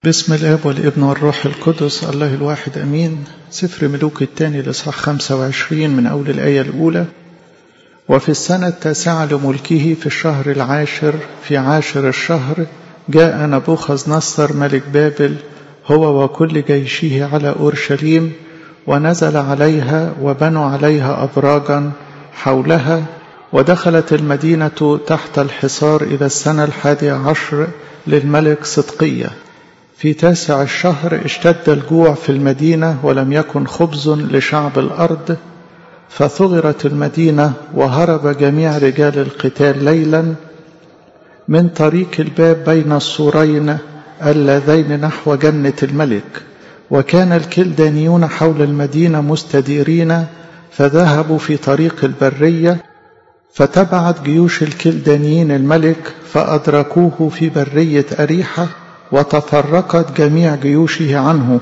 بسم الآب والابن والروح القدس الله الواحد أمين. سفر ملوك الثاني الإصحاح 25 من أول الآية الأولى. وفي السنة 9 لملكه في الشهر العاشر في عاشر الشهر جاء نبوخذ نصر ملك بابل هو وكل جيشه على أورشليم، ونزل عليها وبنوا عليها أبراجا حولها، ودخلت المدينة تحت الحصار إلى السنة 11 للملك صدقية. في 9 الشهر اشتد الجوع في المدينة، ولم يكن خبز لشعب الأرض، فثغرت المدينة وهرب جميع رجال القتال ليلا من طريق الباب بين السورين اللذين نحو جنة الملك. وكان الكلدانيون حول المدينة مستديرين، فذهبوا في طريق البرية، فتبعت جيوش الكلدانيين الملك فأدركوه في برية أريحة، وتفرقت جميع جيوشه عنه.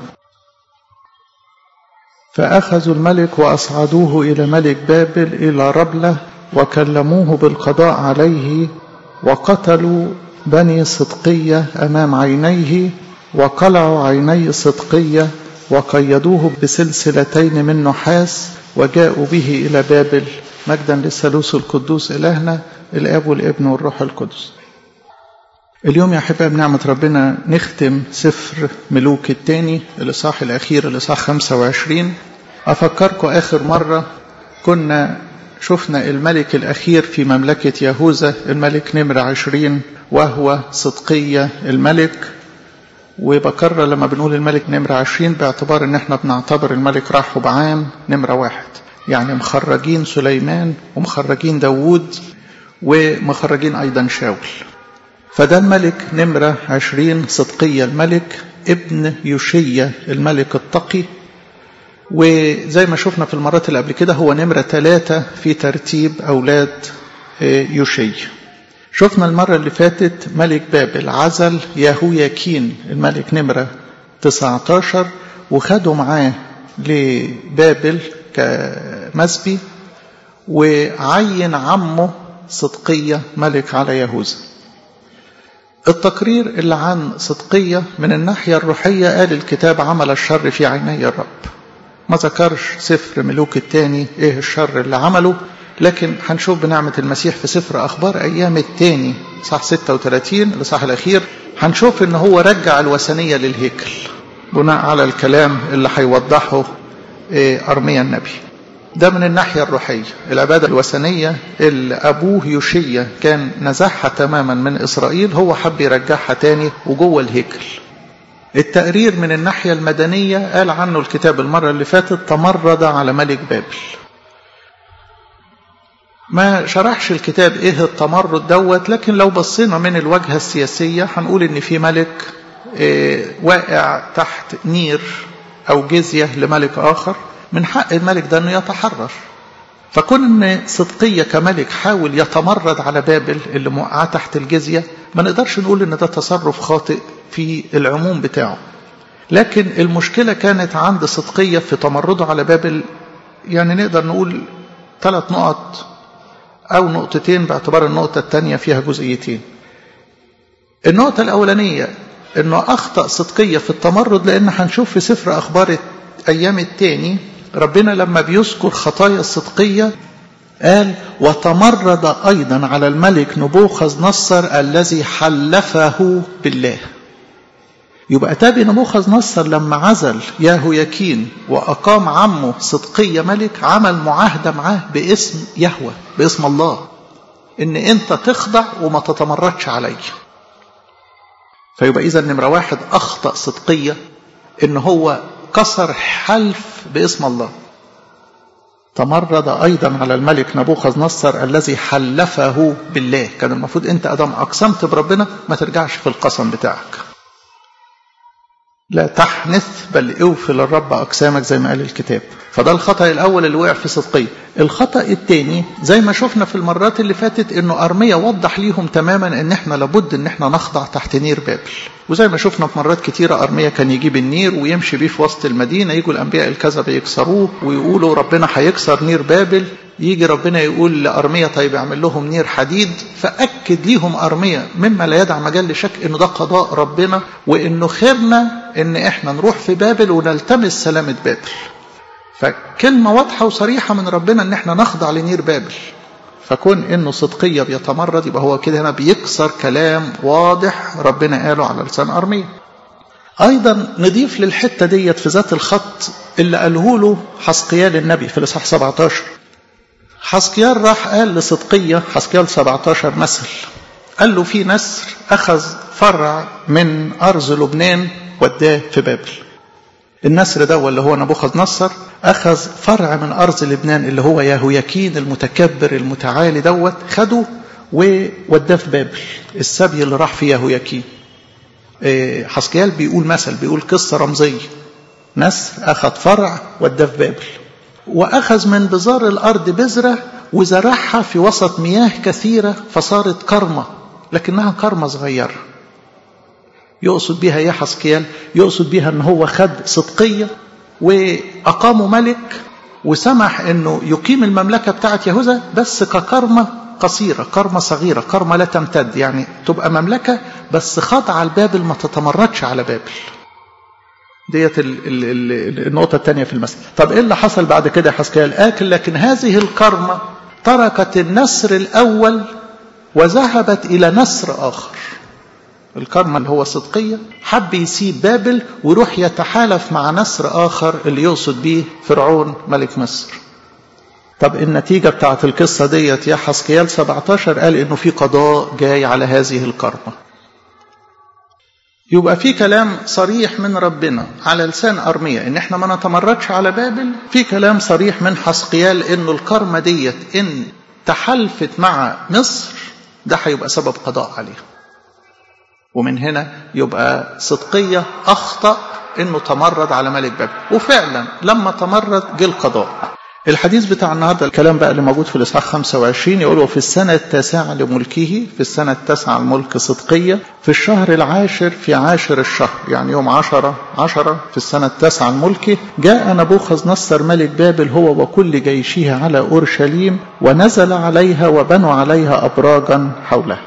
فأخذوا الملك وأصعدوه إلى ملك بابل إلى ربلة، وكلموه بالقضاء عليه، وقتلوا بني صدقية أمام عينيه، وقلعوا عيني صدقية، وقيدوه بسلسلتين من نحاس، وجاءوا به إلى بابل. مجدا للثالوث القدوس إلهنا الآب والابن والروح القدس. اليوم يا أحبائي بنعمة ربنا نختم سفر ملوك الثاني الإصحاح الأخير الإصحاح 25. أفكركم آخر مرة كنا شفنا الملك الأخير في مملكة يهوذا، الملك نمرة 20، وهو صدقية الملك. وبكرر لما بنقول الملك نمرة 20 باعتبار ان احنا بنعتبر الملك رحبعام نمرة 1، يعني مخرجين سليمان ومخرجين داوود ومخرجين أيضا شاول. فده الملك نمرة 20 صدقية الملك ابن يوشية الملك التقي، وزي ما شفنا في المرات اللي قبل كده هو نمرة 3 في ترتيب أولاد يوشية. شفنا المرة اللي فاتت ملك بابل عزل يهوياكين الملك نمرة 19، وخدوا معاه لبابل كمسبي، وعين عمه صدقية ملك على يهوذا. التقرير اللي عن صدقية من الناحية الروحية قال الكتاب عمل الشر في عيني الرب. ما ذكرش سفر ملوك الثاني ايه الشر اللي عمله، لكن هنشوف بنعمة المسيح في سفر أخبار أيام الثاني صح 36 الإصحاح الأخير هنشوف إن هو رجع الوثنية للهيكل بناء على الكلام اللي هيوضحه أرميا النبي. ده من الناحية الروحية، العبادة الوثنية اللي أبوه يوشية كان نزعها تماما من إسرائيل، هو حب يرجعها تاني وجوه الهيكل. التقرير من الناحية المدنية قال عنه الكتاب المرة اللي فاتت تمرد على ملك بابل. ما شرحش الكتاب ايه التمرد دوت، لكن لو بصينا من الوجهة السياسية هنقول ان في ملك واقع تحت نير او جزية لملك اخر، من حق الملك ده انه يتحرر. فكون ان صدقية كملك حاول يتمرد على بابل اللي موقعه تحت الجزية، ما نقدرش نقول ان ده تصرف خاطئ في العموم بتاعه، لكن المشكلة كانت عند صدقية في تمرده على بابل. يعني نقدر نقول 3 نقط أو نقطتين، باعتبار النقطة الثانية فيها جزئيتين. النقطة الأولانية أنه أخطأ صدقية في التمرد، لأن هنشوف في سفر أخبار أيام الثاني ربنا لما بيذكر خطايا الصدقية قال وتمرد أيضا على الملك نبوخذ نصر الذي حلفه بالله. يبقى تابي نبوخذ نصر لما عزل يهوياكين وأقام عمه صدقية ملك، عمل معاهدة معاه باسم يهوه، باسم الله، إن أنت تخضع وما تتمردش علي. فيبقى إذا نمرة 1 أخطأ صدقية إن هو كسر حلف باسم الله. تمرد أيضا على الملك نبوخذ نصر الذي حلفه بالله. كان المفروض أنت أدام أقسمت بربنا ما ترجعش في القسم بتاعك، لا تحنث بل اوفي للرب أقسامك زي ما قال الكتاب. فده الخطأ الأول اللي وقع في صدقية. الخطأ الثاني زي ما شفنا في المرات اللي فاتت انه أرميا وضح ليهم تماما ان احنا لابد ان احنا نخضع تحت نير بابل. وزي ما شفنا في مرات كتيرة أرميا كان يجيب النير ويمشي بيه في وسط المدينة، يجوا الأنبياء الكذبة يكسروه ويقولوا ربنا هيكسر نير بابل، يجي ربنا يقول لأرميا طيب يعمل لهم نير حديد. فأكد ليهم أرميا مما لا يدع مجال لشك انه ده قضاء ربنا، وانه خيرنا ان احنا نروح في بابل ونلتمس سلامة بابل. فكلمة واضحة وصريحة من ربنا ان احنا نخضع لنير بابل. فكون انه صدقية بيتمرد يبقى هو كده هنا بيكسر كلام واضح ربنا قاله على لسان أرميا. ايضا نضيف للحتة ديت في ذات الخط اللي قاله له حسقيال النبي في الإصحاح 17. حسقيال راح قال لصدقية، حسقيال 17 مثل، قال له في نسر اخذ فرع من ارض لبنان وداه في بابل. النسر ده اللي هو نبوخذ نصر أخذ فرع من أرض لبنان اللي هو يهوياكين المتكبر المتعالي خده ووداه في بابل، السبي اللي راح في يهوياكين. حسقيال بيقول مثل، بيقول قصة رمزية، نسر أخذ فرع وداه في بابل، وأخذ من بذار الأرض بذرة وزرعها في وسط مياه كثيرة فصارت كرمة، لكنها كرمة صغيرة. يقصد بها يا حسقيال؟ يقصد بها ان هو خد صدقية وأقامه ملك وسمح انه يقيم المملكة بتاعت يهوذا بس ككرمة قصيرة، كرمة صغيرة، كرمة لا تمتد، يعني تبقى مملكة بس خاضعة لبابل ما تتمردش على بابل. ديت النقطة الثانية في المثل. طب ايه اللي حصل بعد كده يا حسقيال؟ لكن هذه الكرمة تركت النسر الأول وذهبت إلى نسر آخر. الكرمة اللي هو صدقية حب يسيب بابل ويروح يتحالف مع نسر آخر اللي يقصد به فرعون ملك مصر. طب النتيجة بتاعت القصة ديت يا حسقيال 17 قال إنه في قضاء جاي على هذه الكرمة. يبقى في كلام صريح من ربنا على لسان أرميا إن إحنا ما نتمردش على بابل، في كلام صريح من حسقيال إنه الكرمة ديت إن تحالفت مع مصر ده هيبقى سبب قضاء عليها. ومن هنا يبقى صدقية أخطأ إنه تمرد على ملك بابل، وفعلا لما تمرد جه القضاء. الحديث بتاع النهاردة الكلام بقى اللي موجود في الإصحاح 25 يقولوا في السنة 9 لملكه، في السنة 9 الملك صدقية، في الشهر العاشر في عاشر الشهر، يعني يوم 10 في السنة 9 الملك، جاء نبوخذ نصر ملك بابل هو وكل جيشه على أورشليم ونزل عليها وبنوا عليها أبراجا حولها.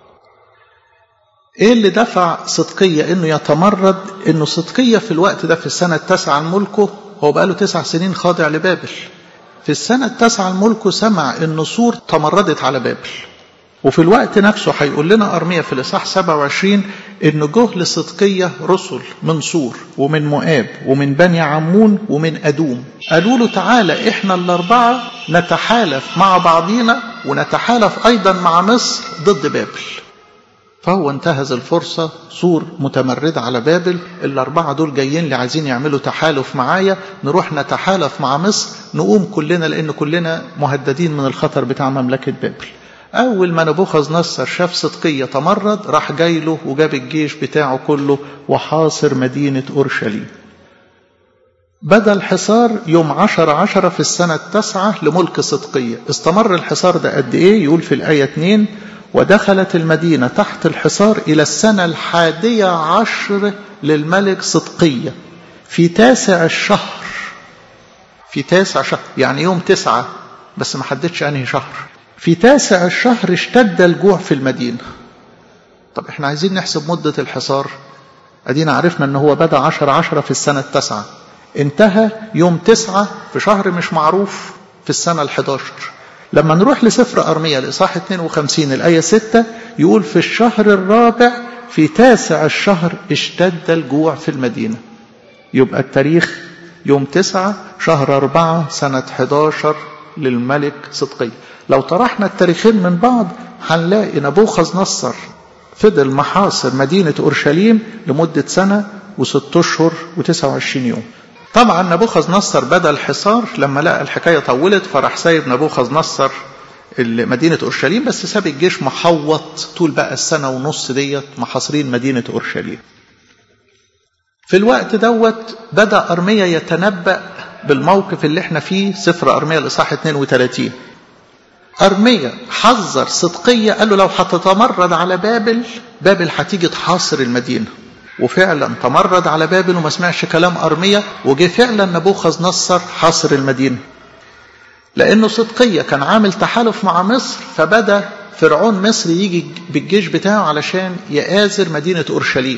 ايه اللي دفع صدقية انه يتمرد؟ انه صدقية في الوقت ده في السنة 9 الملكه هو بقاله 9 سنين خاضع لبابل. في السنة 9 الملكه سمع ان سور تمردت على بابل، وفي الوقت نفسه هيقول لنا أرميا في الإصحاح 27 ان جه لصدقية رسل من صور ومن مؤاب ومن بني عمون ومن أدوم، قالوا له تعالى احنا الأربعة نتحالف مع بعضينا ونتحالف ايضا مع مصر ضد بابل. فهو انتهز الفرصة، صور متمردة على بابل، الأربعة دول جايين اللي عايزين يعملوا تحالف معايا، نروح نتحالف مع مصر نقوم كلنا، لأن كلنا مهددين من الخطر بتاع مملكة بابل. أول ما نبوخذ نصر شاف صدقية تمرد راح جايله وجاب الجيش بتاعه كله وحاصر مدينة أورشليم. بدأ الحصار يوم 10 في السنة 9 لملك صدقية. استمر الحصار ده قد إيه؟ يقول في الآية 2 ودخلت المدينة تحت الحصار إلى السنة 11 للملك صدقية في 9 الشهر. في 9 شهر يعني يوم 9، بس ما حددش أنهي شهر. في 9 الشهر اشتد الجوع في المدينة. طب احنا عايزين نحسب مدة الحصار، ادينا عرفنا ان هو بدأ 10 في السنة 9، انتهى يوم 9 في شهر مش معروف في السنة 11. لما نروح لسفر أرميا الإصحاح 52 الآية 6 يقول في الشهر الرابع في 9 الشهر اشتد الجوع في المدينة. يبقى التاريخ يوم 9 شهر 4 سنة 11 للملك صدقية. لو طرحنا التاريخين من بعض هنلاقي نبوخذ نصر فضل محاصر مدينة أورشليم لمدة 1 و6 أشهر و29 يوم. طبعا نبوخذ نصر بدأ الحصار لما لقى الحكاية طولت فراح سايب نبوخذ نصر مدينة أورشليم، بس ساب الجيش محوط طول بقى 1.5 سنة ديت محاصرين مدينة أورشليم. في الوقت دوت بدأ أرميا يتنبأ بالموقف اللي احنا فيه سفر أرميا الإصحاح 32. أرميا حذر صدقية، قال له لو هتتمرد على بابل هتيجي تحاصر المدينة. وفعلا تمرد على بابل وما سمعش كلام أرميا، وجه فعلا نبوخذ نصر حاصر المدينة. لأنه صدقية كان عامل تحالف مع مصر، فبدأ فرعون مصر يجي بالجيش بتاعه علشان يآزر مدينة أورشليم.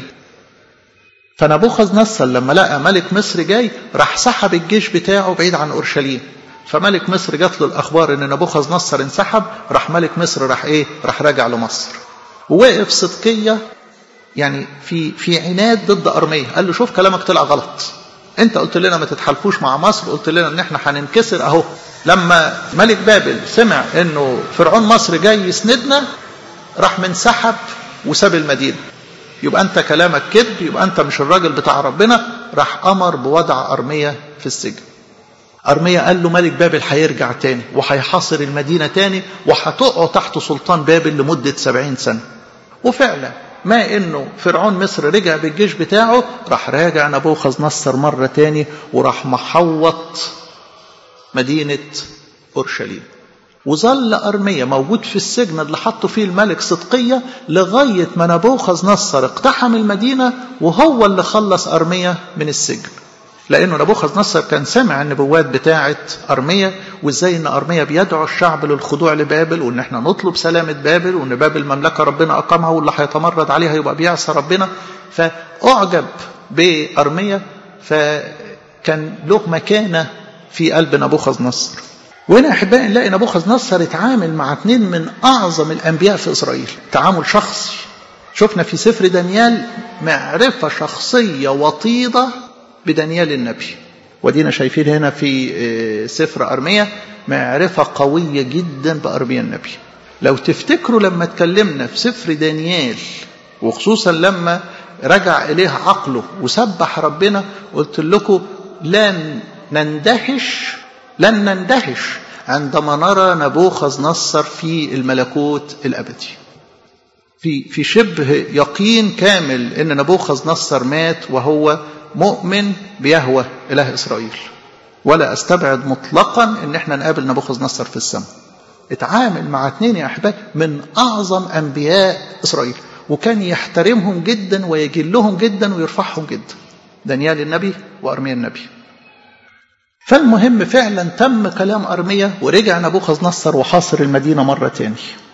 فنبوخذ نصر لما لقى ملك مصر جاي راح سحب الجيش بتاعه بعيد عن أورشليم. فملك مصر جات له الأخبار إن نبوخذ نصر انسحب، راح ملك مصر راح راجع لمصر. ووقف صدقية يعني في عناد ضد أرميا، قال له شوف كلامك طلع غلط، انت قلت لنا ما تتحالفوش مع مصر، قلت لنا ان احنا هننكسر. اهو لما ملك بابل سمع انه فرعون مصر جاي يسندنا راح منسحب وساب المدينة. يبقى انت كلامك كذب، يبقى انت مش الراجل بتاع ربنا. راح امر بوضع أرميا في السجن. أرميا قال له ملك بابل هيرجع تاني وهيحاصر المدينة تاني وهتقعوا تحت سلطان بابل لمدة 70 سنة. وفعلا ما انه فرعون مصر رجع بالجيش بتاعه، راح راجع نبوخذ نصر مرة تاني وراح محوط مدينة أورشليم. وظل أرميا موجود في السجن اللي حطوا فيه الملك صدقية لغاية ما نبوخذ نصر اقتحم المدينة، وهو اللي خلص أرميا من السجن. لأنه نبوخذ نصر كان سمع النبوات بتاعة أرميا، وإزاي إن أرميا بيدعو الشعب للخضوع لبابل، وإن إحنا نطلب سلامة بابل، وإن بابل مملكة ربنا أقامها واللي هيتمرد عليها يبقى بيعصى ربنا. فأعجب بأرميا، فكان له مكانة في قلب نبوخذ نصر. وهنا أحبائي نلاقي نبوخذ نصر اتعامل مع 2 من أعظم الأنبياء في إسرائيل تعامل شخصي. شفنا في سفر دانيال معرفة شخصية وطيدة بدانيال النبي، ودينا شايفين هنا في سفر أرميا معرفة قوية جدا بأرميا النبي. لو تفتكروا لما اتكلمنا في سفر دانيال، وخصوصا لما رجع إليه عقله وسبح ربنا، قلت لكم لن نندهش عندما نرى نبوخذ نصر في الملكوت الأبدي. في شبه يقين كامل إن نبوخذ نصر مات وهو مؤمن بيهوه إله إسرائيل. ولا أستبعد مطلقا إن احنا نقابل نبوخذ نصر في السماء. اتعامل مع 2 يا أحباب من أعظم أنبياء إسرائيل، وكان يحترمهم جدا ويجلهم جدا ويرفعهم جدا، دانيال النبي وأرميا النبي. فالمهم فعلا تم كلام أرميا ورجع نبوخذ نصر وحاصر المدينة مرة تاني.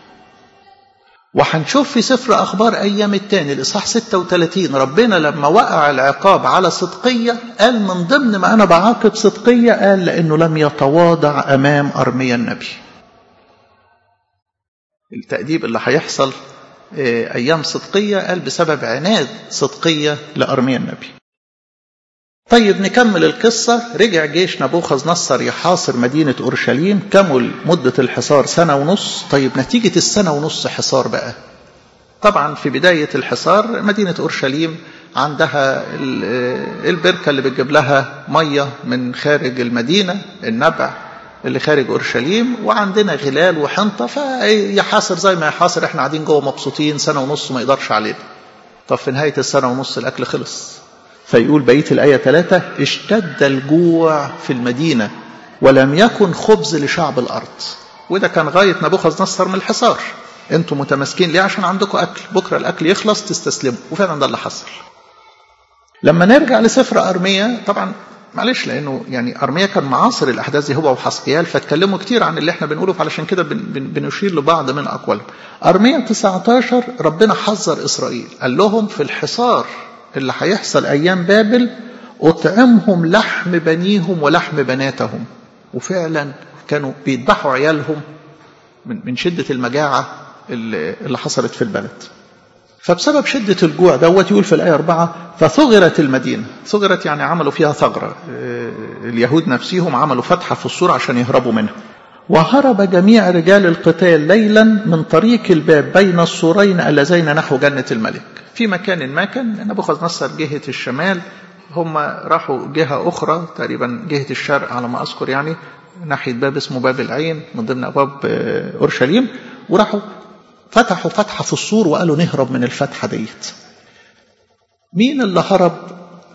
وحنشوف في سفر أخبار أيام الثاني الإصحاح 36 ربنا لما وقع العقاب على صدقية قال من ضمن ما أنا بعاقب صدقية، قال لأنه لم يتواضع أمام أرميا النبي. التأديب اللي هيحصل أيام صدقية قال بسبب عناد صدقية لأرميا النبي. طيب نكمل القصة. رجع جيش نبوخذ نصر يحاصر مدينة أورشليم، كمل مدة الحصار 1.5 سنة. طيب نتيجة 1.5 سنة حصار بقى، طبعا في بداية الحصار مدينة أورشليم عندها البركة اللي بتجيب لها مية من خارج المدينة، النبع اللي خارج أورشليم، وعندنا غلال وحنطة، فيحاصر زي ما يحاصر، احنا قاعدين جوه مبسوطين 1.5 سنة ما يقدرش علينا. طب في نهاية 1.5 سنة الأكل خلص. فيقول بقية الآية 3: اشتد الجوع في المدينة ولم يكن خبز لشعب الأرض. وده كان غاية نبوخذ نصر من الحصار. انتم متمسكين ليه؟ عشان عندكم أكل، بكرة الأكل يخلص تستسلموا. وفعلا ده اللي حصل. لما نرجع لسفر أرميا، طبعا معلش لأنه يعني أرميا كان معاصر الأحداث دي هو وحسقيال، فاتكلموا كتير عن اللي احنا بنقوله، علشان كده بنشير لبعض من أقوالهم. أرميا 19 ربنا حذر إسرائيل، قال لهم في الحصار اللي هيحصل أيام بابل أطعمهم لحم بنيهم ولحم بناتهم. وفعلا كانوا بيذبحوا عيالهم من شدة المجاعة اللي حصلت في البلد. فبسبب شدة الجوع دوت يقول في الآية 4: فثغرت المدينة. ثغرت يعني عملوا فيها ثغرة، اليهود نفسهم عملوا فتحة في السور عشان يهربوا منها. وهرب جميع رجال القتال ليلا من طريق الباب بين السورين اللذين نحو جنة الملك. في مكان ما كان نبوخذ نصر جهة الشمال، هم راحوا جهة أخرى تقريبا جهة الشرق على ما أذكر، يعني ناحية باب اسمه باب العين من ضمن أبواب أورشليم، وراحوا فتحوا فتحة في السور وقالوا نهرب من الفتحة ديت. مين اللي هرب؟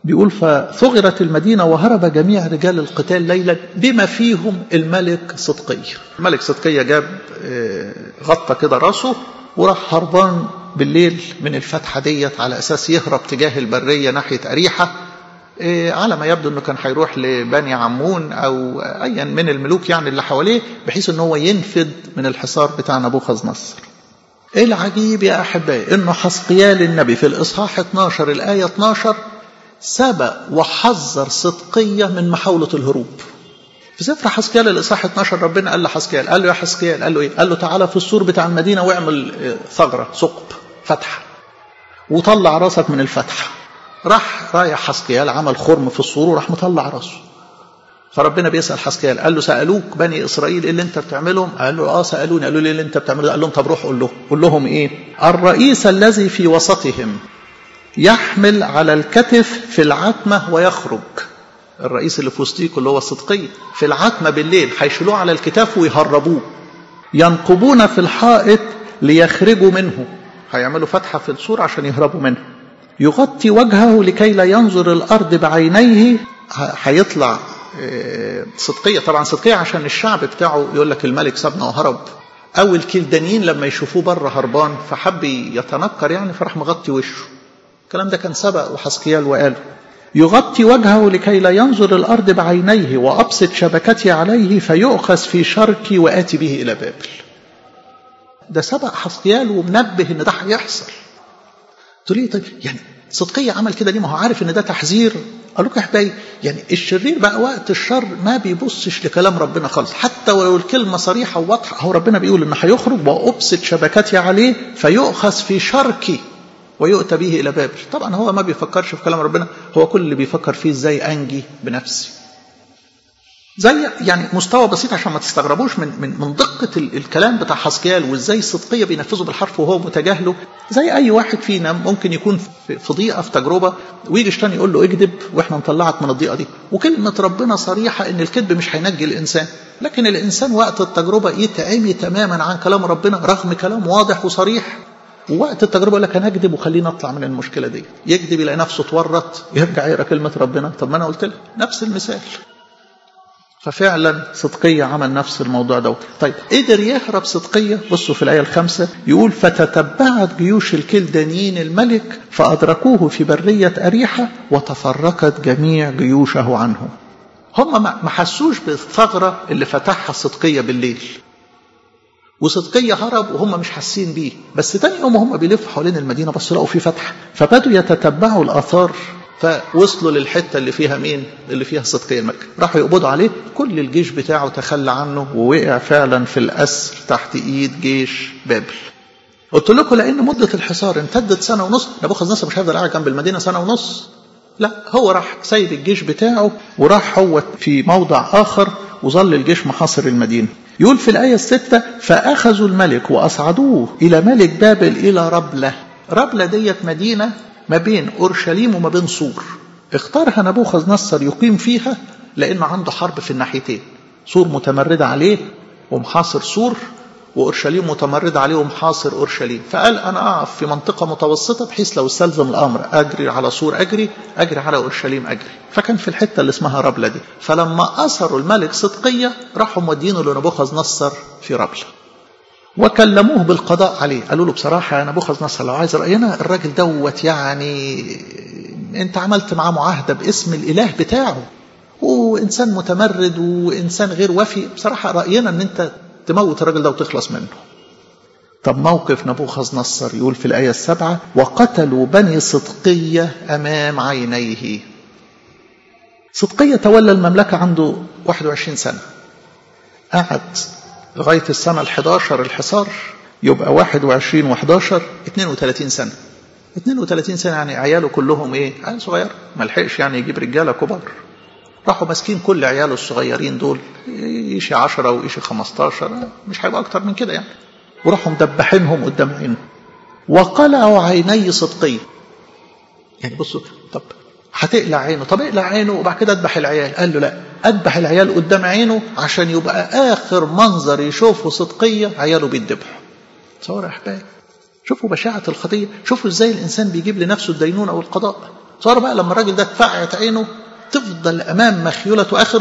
بيقول فثغرت المدينة وهرب جميع رجال القتال ليلا بما فيهم الملك صدقية. الملك صدقية جاب غطى كده راسه وراح هربان بالليل من الفتحة ديت على أساس يهرب تجاه البرية ناحية أريحة، على ما يبدو أنه كان هيروح لبني عمون أو أيا من الملوك يعني اللي حواليه، بحيث أنه هو ينفذ من الحصار بتاع نبوخذ نصر. العجيب يا أحبائي أنه حسقيال النبي في الإصحاح 12 الآية 12 سبق وحذر صدقية من محاولة الهروب. في سفر حسقيال الإصحاح 12 ربنا قال لحسقيال، قال له يا حسقيال، قال له إيه؟ قال له تعالى في السور بتاع المدينة واعمل ثغرة ثقب فتحة وطلع راسك من الفتحة. رايح حسقيال عمل خرم في السور وراح مطلع راسه. فربنا بيسأل حسقيال، قال له سألوك بني إسرائيل إيه اللي أنت بتعملهم؟ قال له سألوني. قالوا لي اللي أنت بتعمله؟ قال لهم طب روح قول لهم إيه؟ الرئيس الذي في وسطهم يحمل على الكتف في العتمة ويخرج. الرئيس اللي في وسطيكم اللي هو الصدقية في العتمة بالليل هيشيلوه على الكتاف ويهربوه. ينقبون في الحائط ليخرجوا منه، هيعملوا فتحة في السور عشان يهربوا منه. يغطي وجهه لكي لا ينظر الأرض بعينيه. هيطلع صدقية، طبعا صدقية عشان الشعب بتاعه يقول لك الملك سابنا وهرب، أو الكلدانيين لما يشوفوه بره هربان فحب يتنكر يعني فراح مغطي وشه. الكلام ده كان سبق وحسقيال وقاله. يغطي وجهه لكي لا ينظر الأرض بعينيه وأبسط شبكتي عليه فيؤخذ في شركي وآتي به إلى بابل. ده سبق حسقيال ومنبه إن ده هيحصل. تقول لي طيب يعني صدقية عمل كده ليه؟ ما هو عارف إن ده تحذير. قال لك يا حبايبي يعني الشرير بقى وقت الشر ما بيبصش لكلام ربنا خالص، حتى ولو الكلمة صريحة وواضحة. هو ربنا بيقول إن هيخرج وأبسط شبكتي عليه فيؤخذ في شركي ويؤتى به إلى بابل. طبعا هو ما بيفكرش في كلام ربنا، هو كل اللي بيفكر فيه ازاي أنجي بنفسي. زي يعني مستوى بسيط عشان ما تستغربوش من دقة الكلام بتاع حسقيال وازاي الصدقية بينفذه بالحرف وهو متجاهله. زي أي واحد فينا ممكن يكون في ضيقة في تجربة ويجي الشيطان يقول له اكذب واحنا نطلعك من الضيقة دي، وكلمة ربنا صريحة ان الكذب مش هينجي الإنسان، لكن الإنسان وقت التجربة يتعمي تماما عن كلام ربنا رغم كلام واضح وصريح. ووقت التجربة يقول لك أنا أكذب وخلينا نطلع من المشكلة دي، يكذب يلاقي نفسه اتورط يرجع يقرأ كلمة ربنا. طب ما أنا قلت له نفس المثال. ففعلا صدقية عمل نفس الموضوع ده. طيب قدر يهرب صدقية؟ بصوا في الآية 5 يقول فتتبعت جيوش الكلدانيين الملك فأدركوه في برية أريحة وتفرقت جميع جيوشه عنه. هم ما حسوش بالثغرة اللي فتحها صدقية بالليل، وصدقية هرب وهم مش حاسين بيه. بس تاني يوم هم بيلفوا حوالين المدينة بس لقوا في فتح، فبدوا يتتبعوا الآثار فوصلوا للحتة اللي فيها مين؟ اللي فيها صدقية الملك. راحوا يقبضوا عليه، كل الجيش بتاعه تخلى عنه ووقع فعلا في الأسر تحت إيد جيش بابل. قلت لكم لأن مدة الحصار امتدت 1.5 سنة، نبوخذ نصر مش هيفضل قاعد جنب المدينة 1.5 سنة. لا، هو راح سايب الجيش بتاعه وراح هو في موضع آخر وظل الجيش محاصر المدينة. يقول في الآية 6 فأخذوا الملك وأصعدوه إلى ملك بابل إلى ربلة. ربلة ديت مدينة ما بين أورشليم وما بين سور، اختارها نبوخذ نصر يقيم فيها لأنه عنده حرب في الناحيتين، سور متمرد عليه ومحاصر سور، وأورشليم متمرد عليه ومحاصر أورشليم. فقال أنا أقف في منطقة متوسطة بحيث لو استلزم الأمر أجري على سور أجري على أورشليم أجري. فكان في الحتة اللي اسمها ربلة دي. فلما أسروا الملك صدقية راحوا مودينه لنبوخذ نصر في ربلة وكلموه بالقضاء عليه. قالوا له بصراحة يا نبوخذ نصر لو عايز رأينا الراجل دوت يعني انت عملت معاه معاهدة باسم الإله بتاعه وإنسان متمرد وإنسان غير وفي، بصراحة رأينا ان انت تموت الراجل ده وتخلص منه. طب موقف نبوخذ نصر يقول في الآية 7 وقتلوا بني صدقية أمام عينيه. صدقية تولى المملكة عنده 21 سنة، قعد لغاية السنة 11 الحصار، يبقى 21 و11 32 سنة. 32 سنة يعني عياله كلهم ايه؟ عيال صغير، ما لحقش يعني يجيب رجالة كبار. راحوا ماسكين كل عياله الصغيرين دول، يشي 10 ويشي 15، مش هيبقى أكتر من كده يعني، وراحوا مدبحينهم قدام عينه. وقلعوا عيني صدقية. يعني بصوا، طب هتقلع عينه، طب اقلع عينه وبعد كده اذبح العيال. قال له لا، اذبح العيال قدام عينه عشان يبقى آخر منظر يشوفه صدقية عياله بيتذبحوا. تصور يا أحبابي، شوفوا بشاعة الخطية، شوفوا ازاي الإنسان بيجيب لنفسه الدينونة والقضاء. صار بقى لما الراجل ده اتفقعت عينه تفضل أمام مخيولته آخر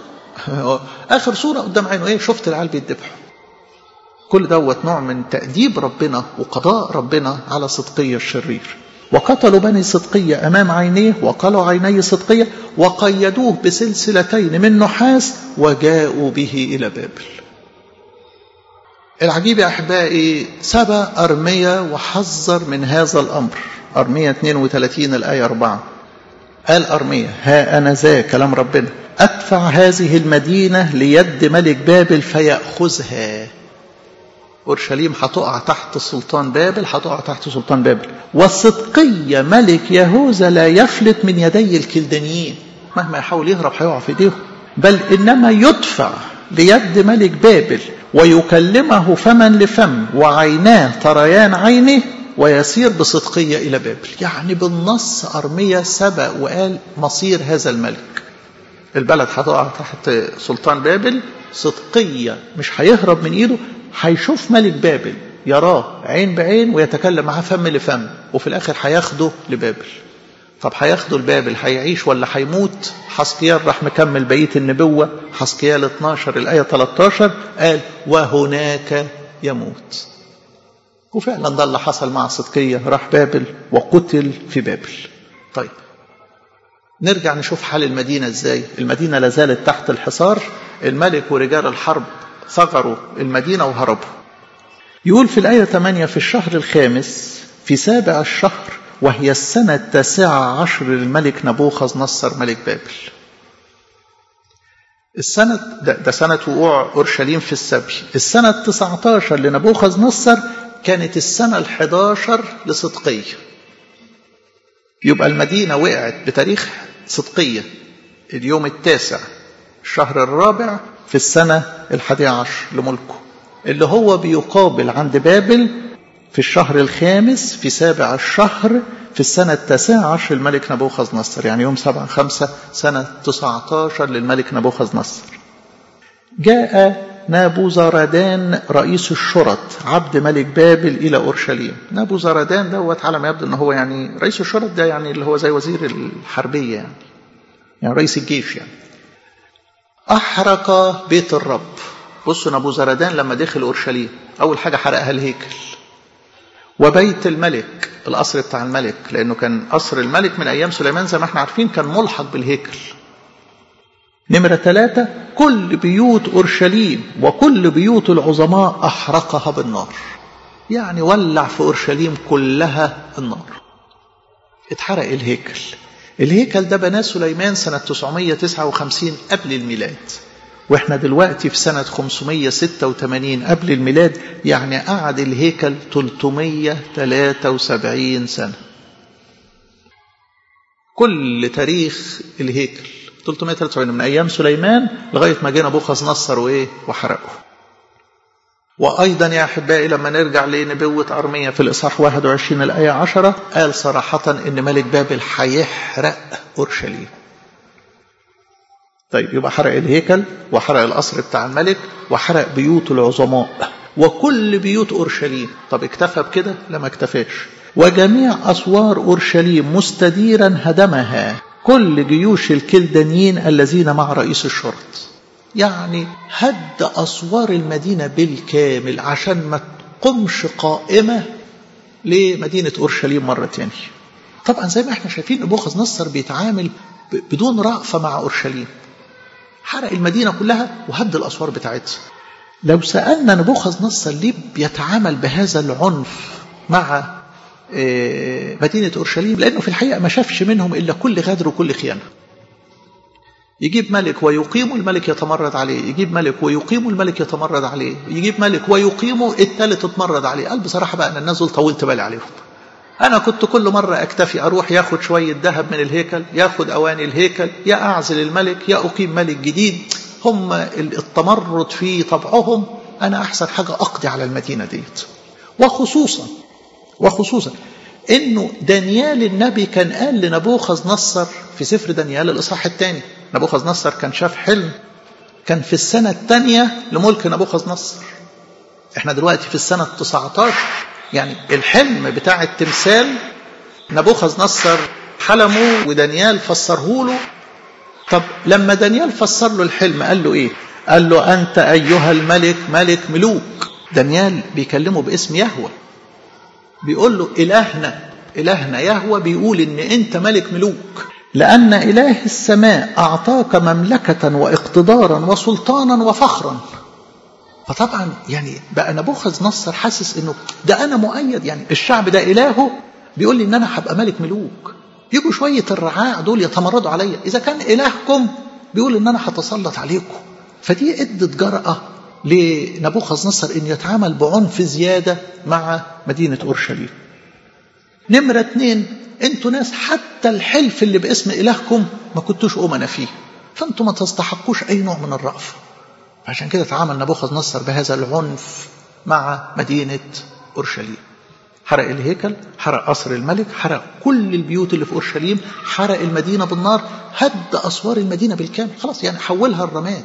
صورة قدام عينه. شفت العيال بيتذبحوا. كل دوت نوع من تأديب ربنا وقضاء ربنا على صدقية الشرير. وقتلوا بني صدقية أمام عينيه وقالوا عيني صدقية وقيدوه بسلسلتين من نحاس وجاءوا به إلى بابل. العجيب يا أحبائي سبى أرميا وحذر من هذا الأمر. أرميا 32 الآية 4 قال أرميا ها أنا ذا كلام ربنا أدفع هذه المدينة ليد ملك بابل فيأخذها. أورشليم هتقع تحت سلطان بابل، والصدقية ملك يهوذا لا يفلت من يدي الكلدانيين. مهما يحاول يهرب هيقع في ايديهم، بل إنما يدفع ليد ملك بابل ويكلمه فما لفم وعيناه تريان عينه ويسير بصدقية إلى بابل. يعني بالنص أرميا سبق وقال مصير هذا الملك. البلد هتقع تحت سلطان بابل، صدقية مش هيهرب من إيده، هيشوف ملك بابل يراه عين بعين ويتكلم معاه فم لفم، وفي الآخر هياخده لبابل. طب هياخده لبابل هيعيش ولا هيموت؟ حسقيال راح مكمل بقية النبوة. حسقيال 12 الآية 13 قال وهناك يموت. وفعلا ده اللي حصل مع صدقية، راح بابل وقتل في بابل. طيب نرجع نشوف حال المدينة ازاي. المدينة لازالت تحت الحصار، الملك ورجال الحرب ثغروا المدينة وهربوا. يقول في الآية 8 في الشهر الخامس في 7 الشهر وهي السنة 19 للملك نبوخذ نصر ملك بابل. السنة ده سنة وقوع أورشليم في السبي. السنة 19 لنبوخذ نصر كانت السنة 11 لصدقية. يبقى المدينة وقعت بتاريخ صدقية اليوم 9 الشهر الرابع في السنة 11 لملكه، اللي هو بيقابل عند بابل في الشهر الخامس في 7 الشهر في السنة 19 للملك نبوخذ نصر، يعني يوم 7/5 سنة 19 للملك نبوخذ نصر. جاء نابوزردان رئيس الشرط عبد ملك بابل إلى أورشليم. نابوزردان دوت على ما يبدو أنه هو يعني رئيس الشرط، ده يعني اللي هو زي وزير الحربية، يعني رئيس الجيش. يعني أحرق بيت الرب. بصوا نابوزردان لما دخل أورشليم أول حاجة حرقها الهيكل وبيت الملك، القصر بتاع الملك، لأنه كان قصر الملك من أيام سليمان زي ما احنا عارفين كان ملحق بالهيكل. نمرة 3 كل بيوت أورشليم وكل بيوت العظماء أحرقها بالنار. يعني ولع في أورشليم كلها النار. اتحرق الهيكل. الهيكل ده بناه سليمان سنة 959 قبل الميلاد، واحنا دلوقتي في سنة 586 قبل الميلاد، يعني قعد الهيكل 373 سنة. كل تاريخ الهيكل 373 من أيام سليمان لغاية ما جه نبوخذ نصر وحرقه. وأيضا يا أحبائي لما نرجع لنبوة أرميا في الإصحاح 21 الآية 10 قال صراحة إن ملك بابل هيحرق أورشليم. طيب يبقى حرق الهيكل وحرق القصر بتاع الملك وحرق بيوت العظماء وكل بيوت أورشليم. طب اكتفى بكده؟ لما اكتفاش. وجميع أسوار أورشليم مستديرا هدمها كل جيوش الكلدانيين الذين مع رئيس الشرط. يعني هد أسوار المدينة بالكامل عشان ما تقومش قائمة لمدينة أورشليم مرة تانية. طبعا زي ما احنا شايفين نبوخذ نصر بيتعامل بدون رأفة مع أورشليم. حرق المدينة كلها وهد الأسوار بتاعتها. لو سألنا نبوخذ نصر ليه بيتعامل بهذا العنف مع مدينة أورشليم، لأنه في الحقيقة ما شافش منهم إلا كل غدر وكل خيانة. يجيب ملك ويقيمه الملك يتمرد عليه، يجيب ملك ويقيمه الملك يتمرد عليه، يجيب ملك ويقيمه الثالث يتمرد عليه. قال بصراحة بقى أنا الناس دول طولت بالي عليهم. أنا كنت كل مرة أكتفي أروح ياخد شوية ذهب من الهيكل، ياخد أواني الهيكل، يا أعزل الملك يا أقيم ملك جديد. هم التمرد في طبعهم. أنا أحسن حاجة أقضي على المدينة ديت. وخصوصا إنه دانيال النبي كان قال لنبوخذ نصر في سفر دانيال الإصحاح 2. نبوخذ نصر كان شاف حلم كان في السنة 2 لملك نبوخذ نصر. احنا دلوقتي في السنة 19، يعني الحلم بتاع التمثال نبوخذ نصر حلمه ودانيال فسره له. طب لما دانيال فسر له الحلم قال له ايه؟ قال له انت ايها الملك ملك ملوك. دانيال بيكلمه باسم يهوه، بيقول له إلهنا يهوه بيقول إن أنت ملك ملوك، لأن إله السماء أعطاك مملكة واقتدارا وسلطانا وفخرا. فطبعا يعني بقى نبوخذ نصر حاسس إنه ده أنا مؤيد، يعني الشعب ده إلهه بيقول لي إن أنا هبقى ملك ملوك، يجوا شوية الرعاع دول يتمردوا عليا، إذا كان إلهكم بيقول إن أنا هتسلط عليكم. فدي ادت جرأة لنبوخذ نصر إن يتعامل بعنف زيادة مع مدينة أورشليم. نمرة 2، انتوا ناس حتى الحلف اللي باسم إلهكم ما كنتوش أمنا فيه، فانتوا ما تستحقوش أي نوع من الرأفة. عشان كده تعامل نبوخذ نصر بهذا العنف مع مدينة أورشليم. حرق الهيكل، حرق قصر الملك، حرق كل البيوت اللي في أورشليم، حرق المدينة بالنار، هد أسوار المدينة بالكامل، خلاص يعني حولها الرماد.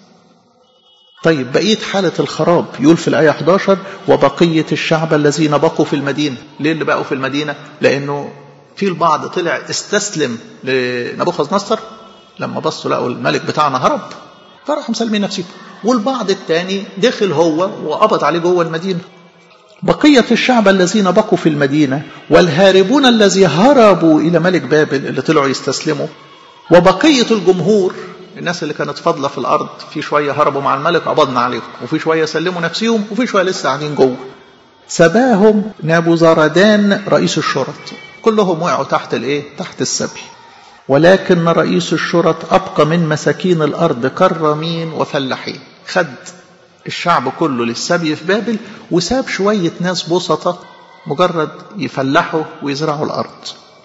طيب بقية حالة الخراب يقول في الآية 11 وبقية الشعب الذين بقوا في المدينة. ليه اللي بقوا في المدينة؟ لأنه في البعض طلع استسلم لنبوخذ نصر، لما بصوا لقوا الملك بتاعنا هرب فراحوا مسلمين نفسهم، والبعض الثاني دخل هو وقبض عليه جوه المدينة. بقية الشعب الذين بقوا في المدينة والهاربون الذي هربوا إلى ملك بابل اللي طلعوا يستسلموا، وبقية الجمهور الناس اللي كانت فاضلة في الأرض، في شوية هربوا مع الملك قبضنا عليهم، وفي شوية سلموا نفسهم، وفي شوية لسه قاعدين جوه. سباهم نابوزردان رئيس الشرط، كلهم وقعوا تحت الايه؟ تحت السبي. ولكن رئيس الشرط أبقى من مساكين الأرض كرامين وفلاحين، خد الشعب كله للسبي في بابل وساب شوية ناس بسطة مجرد يفلحوا ويزرعوا الأرض.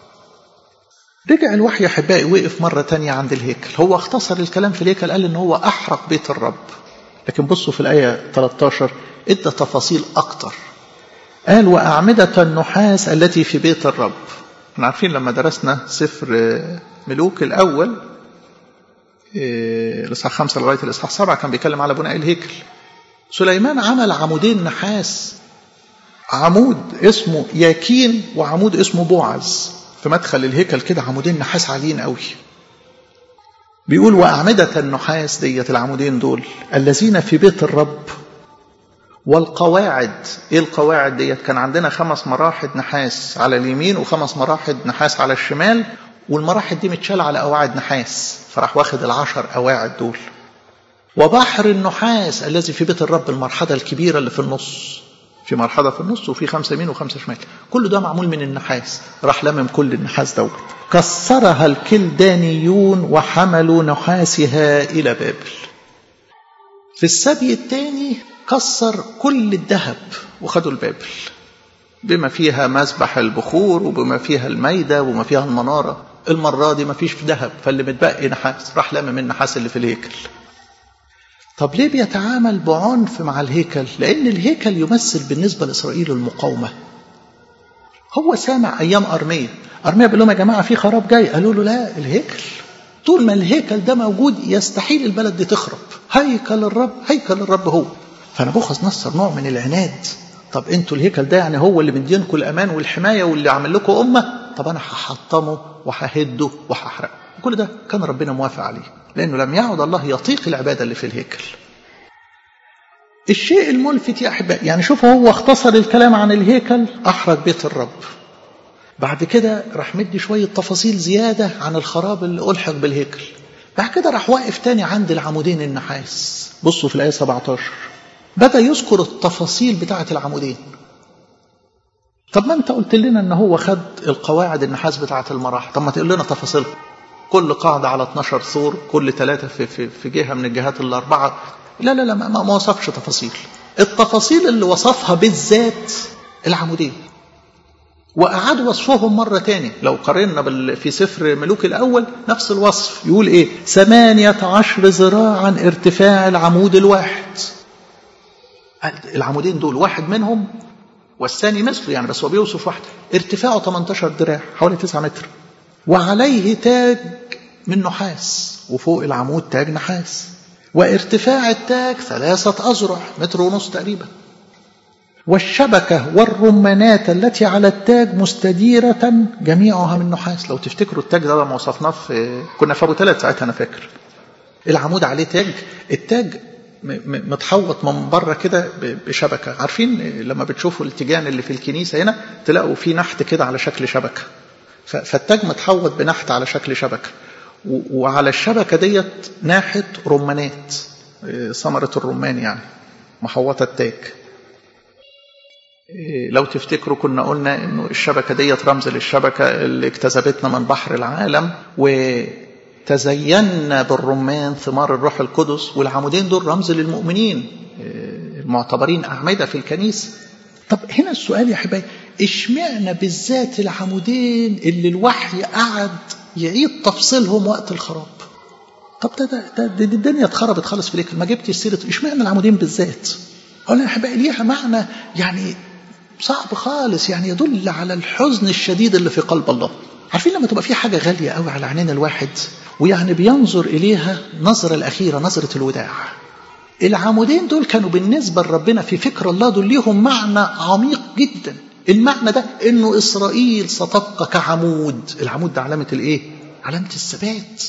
رجع الوحي أحبائي وقف مرة تانية عند الهيكل. هو اختصر الكلام في الهيكل، قال إن هو أحرق بيت الرب، لكن بصوا في الآية 13 ادى تفاصيل أكتر. قال وأعمدة النحاس التي في بيت الرب. احنا عارفين لما درسنا سفر ملوك الأول الإصحاح 5 لغاية الإصحاح 7 كان بيتكلم على بناء الهيكل. سليمان عمل عمودين نحاس، عمود اسمه ياكين وعمود اسمه بوعز في مدخل الهيكل كده، عمودين نحاس عاليين قوي. بيقول وأعمدة النحاس ديت العمودين دول الذين في بيت الرب، والقواعد. ايه القواعد ديت؟ كان عندنا 5 مراحل نحاس على اليمين و5 مراحل نحاس على الشمال، والمراحل دي متشال على قواعد نحاس، فراح واخد 10 قواعد دول. وبحر النحاس الذي في بيت الرب، المرحلة الكبيرة اللي في النص، في مرحلة في النص وفي 5 يمين و5 شمال، كل ده معمول من النحاس. راح لمم كل النحاس دوت، كسرها الكلدانيون وحملوا نحاسها إلى بابل. في السبي الثاني كسر كل الذهب وخدوا البابل، بما فيها مسبح البخور وبما فيها الميدة وبما فيها المنارة. المرة دي ما فيش ذهب، فاللي متبقي نحاس، راح لمم النحاس اللي في الهيكل. طب ليه بيتعامل بعنف مع الهيكل؟ لأن الهيكل يمثل بالنسبة لإسرائيل المقاومة. هو سامع أيام أرميا بيقول لهم يا جماعة في خراب جاي، قالوا له لا، الهيكل طول ما الهيكل ده موجود يستحيل البلد دي تخرب، هيكل الرب هو. فنبوخذ نصر نوع من العناد. طب انتوا الهيكل ده يعني هو اللي مدينكم الأمان والحماية واللي عمل لكم أمة، طب أنا هحطمه وههده وهحرقه. كل ده كان ربنا موافق عليه، لأنه لم يعد الله يطيق العبادة اللي في الهيكل. الشيء الملفت يا أحبائي، يعني شوفوا هو اختصر الكلام عن الهيكل، أحرق بيت الرب. بعد كده راح مدي شوية تفاصيل زيادة عن الخراب اللي ألحق بالهيكل. بعد كده راح واقف تاني عند العمودين النحاس. بصوا في الآية 17 بدأ يذكر التفاصيل بتاعة العمودين. طب ما انت قلت لنا ان هو خد القواعد النحاس بتاعة المراحل، طب ما تقول لنا تفاصيلها. كل قاعدة على 12 سور، كل 3 في جهة من الجهات ال4. لا ما وصفش تفاصيل. التفاصيل اللي وصفها بالذات العمودين، وأعاد وصفهم مرة تاني. لو قارنا في سفر ملوك الأول نفس الوصف، يقول إيه؟ 18 ذراعا ارتفاع العمود الواحد. العمودين دول واحد منهم والثاني مثله، يعني بس هو بيوصف واحد ارتفاعه 18 ذراع، حوالي 9 متر، وعليه تاج من نحاس، وفوق العمود تاج نحاس، وارتفاع التاج 3 أذرع، 1.5 متر تقريبا. والشبكة والرمانات التي على التاج مستديرة جميعها من نحاس. لو تفتكروا التاج ده لما وصفناه كنا في أبو 3 ساعتها أنا فاكر. العمود عليه تاج، التاج متحوط من بره كده بشبكة. عارفين لما بتشوفوا التيجان اللي في الكنيسة هنا تلاقوا في نحت كده على شكل شبكة، فالتاج متحوط بنحت على شكل شبكة، وعلى الشبكة ديت ناحت رمانات، ثمرة الرمان يعني محوطة التاج. لو تفتكروا كنا قلنا انه الشبكة ديت رمز للشبكة اللي اكتسبتنا من بحر العالم، وتزينا بالرمان ثمار الروح القدس. والعمودين دول رمز للمؤمنين المعتبرين أعمدة في الكنيسة. طب هنا السؤال يا حبايبي، اشمعنا بالذات العمودين اللي الوحي قعد يعيد تفصيلهم وقت الخراب؟ طب ده الدنيا اتخربت خالص في الهيكل، ما جبتش سيرة اشمعنا العمودين بالذات؟ قلنا يا حبايبي ليها معنى يعني صعب خالص، يعني يدل على الحزن الشديد اللي في قلب الله. عارفين لما تبقى في حاجة غالية قوي على عينين الواحد ويعني بينظر إليها نظرة الأخيرة، نظرة الوداع. العمودين دول كانوا بالنسبة لربنا في فكر الله دول ليهم معنى عميق جدا. المعنى ده إنه إسرائيل ستبقى كعمود. العمود ده علامة الإيه؟ علامة الثبات.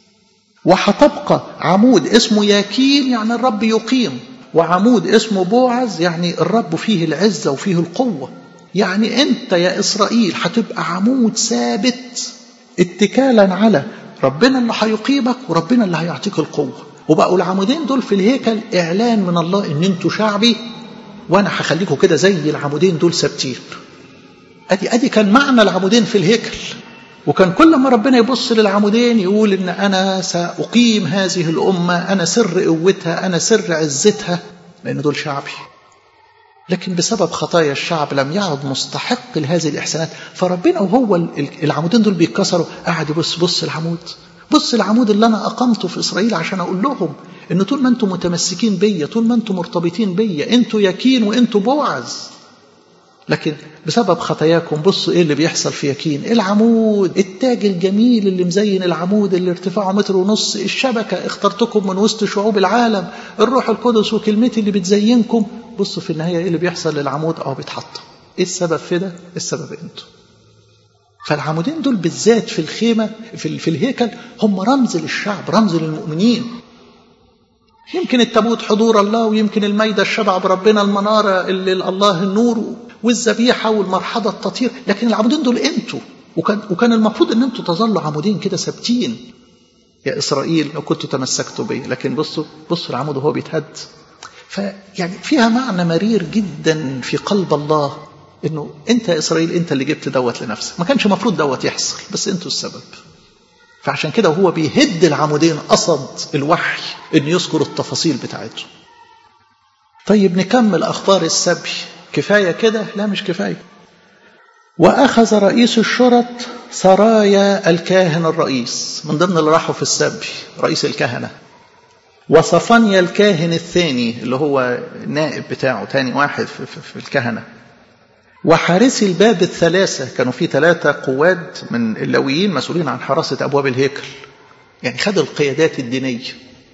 وهتبقى عمود اسمه ياكين يعني الرب يقيم، وعمود اسمه بوعز يعني الرب فيه العزة وفيه القوة. يعني أنت يا إسرائيل هتبقى عمود ثابت اتكالا على ربنا اللي هيقيمك وربنا اللي هيعطيك القوة. وبقوا العمودين دول في الهيكل إعلان من الله إن أنتوا شعبي وأنا هخليكم كده زي العمودين دول ثابتين. أدي كان معنى العمودين في الهيكل. وكان كل ما ربنا يبص للعمودين يقول إن أنا سأقيم هذه الأمة، أنا سر قوتها، أنا سر عزتها، لأن دول شعبي. لكن بسبب خطايا الشعب لم يعد مستحق لهذه الإحسانات، فربنا وهو العمودين دول بيتكسروا قاعد يبص، بص العمود، بص العمود اللي أنا أقمته في إسرائيل عشان أقول لهم إن طول ما أنتم متمسكين بيا، طول ما أنتم مرتبطين بيا، أنتوا ياكين وأنتوا بوعز. لكن بسبب خطاياكم بصوا إيه اللي بيحصل في ياكين. العمود، التاج الجميل اللي مزين العمود اللي ارتفاعه 1.5 متر، الشبكة اخترتكم من وسط شعوب العالم، الروح القدس وكلمتي اللي بتزينكم. بصوا في النهاية إيه اللي بيحصل للعمود؟ بيتحطم. إيه السبب في ده؟ السبب أنتوا. فالعمودين دول بالذات في الخيمة في الهيكل هم رمز للشعب، رمز للمؤمنين. يمكن التابوت حضور الله، ويمكن الميدة الشبع بربنا، المنارة اللي الله النور، والذبيحة والمرحضة التطهير، لكن العمودين دول أنتوا. وكان المفروض أن أنتوا تظلوا عمودين كده ثابتين يا إسرائيل لو كنتوا تمسكتوا بيه. لكن بصوا العمود وهو بيتهد. فيعني فيها معنى مرير جدا في قلب الله إنه أنت يا إسرائيل أنت اللي جبت دوت لنفسك، ما كانش مفروض دوت يحصل، بس أنتوا السبب. فعشان كده هو بيهد العمودين قصد الوحي إن يذكر التفاصيل بتاعته. طيب نكمل أخبار السبي. كفاية كده؟ لا مش كفاية. وأخذ رئيس الشرط سرايا الكاهن الرئيس، من ضمن اللي راحوا في السبي رئيس الكهنة، وصفانيا الكاهن الثاني اللي هو النائب بتاعه، تاني واحد في الكهنة، وحارسي الباب 3. كانوا في 3 قواد من اللاويين مسؤولين عن حراسة أبواب الهيكل، يعني خد القيادات الدينية.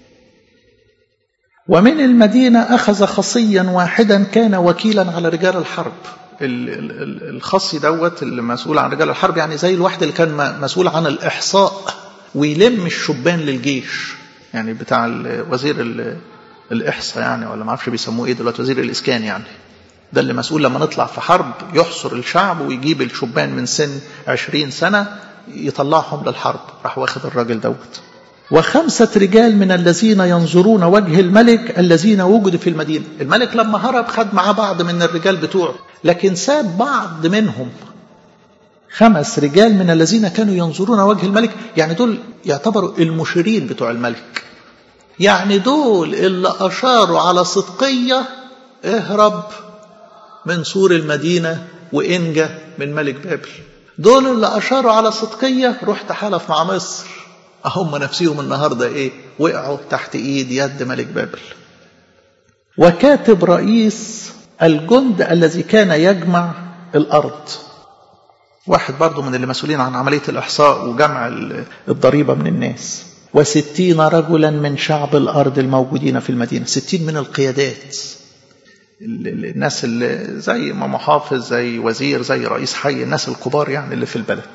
ومن المدينة أخذ خصيا واحدا كان وكيلا على رجال الحرب. الخصي دوت اللي مسؤول عن رجال الحرب، يعني زي الواحد اللي كان مسؤول عن الإحصاء ويلم الشبان للجيش، يعني بتاع وزير الإحصاء يعني، ولا ما عارفش بيسموه إيه دلوقتي، وزير الإسكان يعني. ده اللي مسؤول لما نطلع في حرب يحصر الشعب ويجيب الشبان من سن 20 سنة يطلعهم للحرب. راح واخد الراجل دوت. و5 رجال من الذين ينظرون وجه الملك الذين وجدوا في المدينة. الملك لما هرب خد معاه بعض من الرجال بتوعه، لكن ساب بعض منهم. 5 رجال من الذين كانوا ينظرون وجه الملك، يعني دول يعتبروا المشيرين بتوع الملك، يعني دول اللي أشاروا على صدقية اهرب من سور المدينة وإنجى من ملك بابل. دول اللي أشاروا على صدقية روح تحالف مع مصر، هم نفسهم النهاردة وقعوا تحت يد ملك بابل. وكاتب رئيس الجند الذي كان يجمع الأرض، واحد برضو من اللي مسؤولين عن عملية الإحصاء وجمع الضريبة من الناس. 60 رجلا من شعب الأرض الموجودين في المدينة، 60 من القيادات. الناس اللي زي ما محافظ، زي وزير، زي رئيس حي، الناس الكبار يعني اللي في البلد.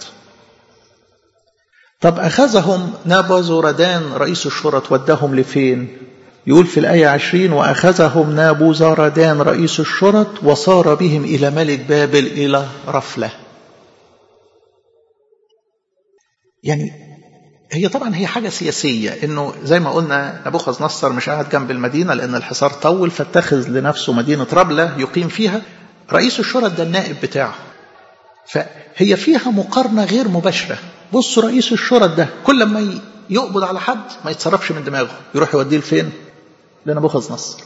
طب أخذهم نابوزردان رئيس الشرط وداهم لفين؟ يقول في الآية 20: وأخذهم نابوزردان رئيس الشرط وصار بهم إلى ملك بابل إلى رفلة. يعني هي طبعا هي حاجة سياسية، إنه زي ما قلنا نبوخذ نصر مش قاعد جنب المدينة لأن الحصار طول، فاتخذ لنفسه مدينة ربلة يقيم فيها. رئيس الشرط ده النائب بتاعه، فهي فيها مقارنة غير مباشرة. بصوا رئيس الشرط ده كل ما يقبض على حد ما يتصرفش من دماغه، يروح يوديه لفين؟ لنبوخذ نصر.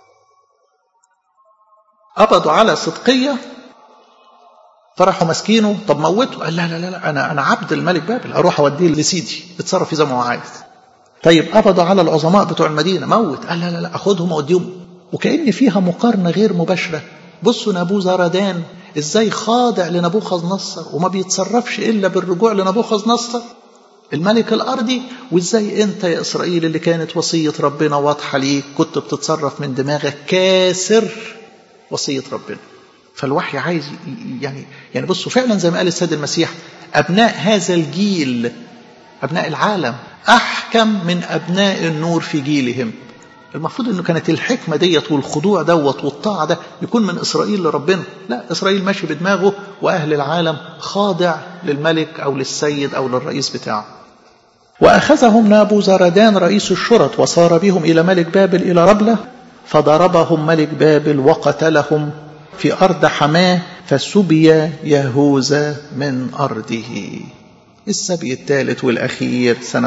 قبضوا على صدقية فراحوا مسكينه، طب موته، قال لا لا لا أنا عبد الملك بابل، أروح أوديه لسيدي يتصرف فيه زي ما هو عايز. طيب قبضوا على العظماء بتوع المدينة، موت، قال لا لا لا أخدهم وأوديهم. وكأن فيها مقارنة غير مباشرة. بصوا نابوزردان إزاي خاضع لنبوخذ نصر وما بيتصرفش إلا بالرجوع لنبوخذ نصر الملك الأرضي، وإزاي أنت يا إسرائيل اللي كانت وصية ربنا واضحة ليك كنت بتتصرف من دماغك كاسر وصية ربنا. فالوحي عايز يعني بصوا فعلا زي ما قال السيد المسيح: أبناء هذا الجيل، أبناء العالم، أحكم من أبناء النور في جيلهم. المفروض أنه كانت الحكمة ديت والخضوع دوت والطاعة ده يكون من إسرائيل لربنا. لا، إسرائيل ماشي بدماغه، وأهل العالم خاضع للملك أو للسيد أو للرئيس بتاعه. وأخذهم نابوزردان رئيس الشرط وصار بهم إلى ملك بابل إلى ربلة، فضربهم ملك بابل وقتلهم في أرض حماه، فسبي يهوذا من أرضه. السبي الثالث والأخير سنة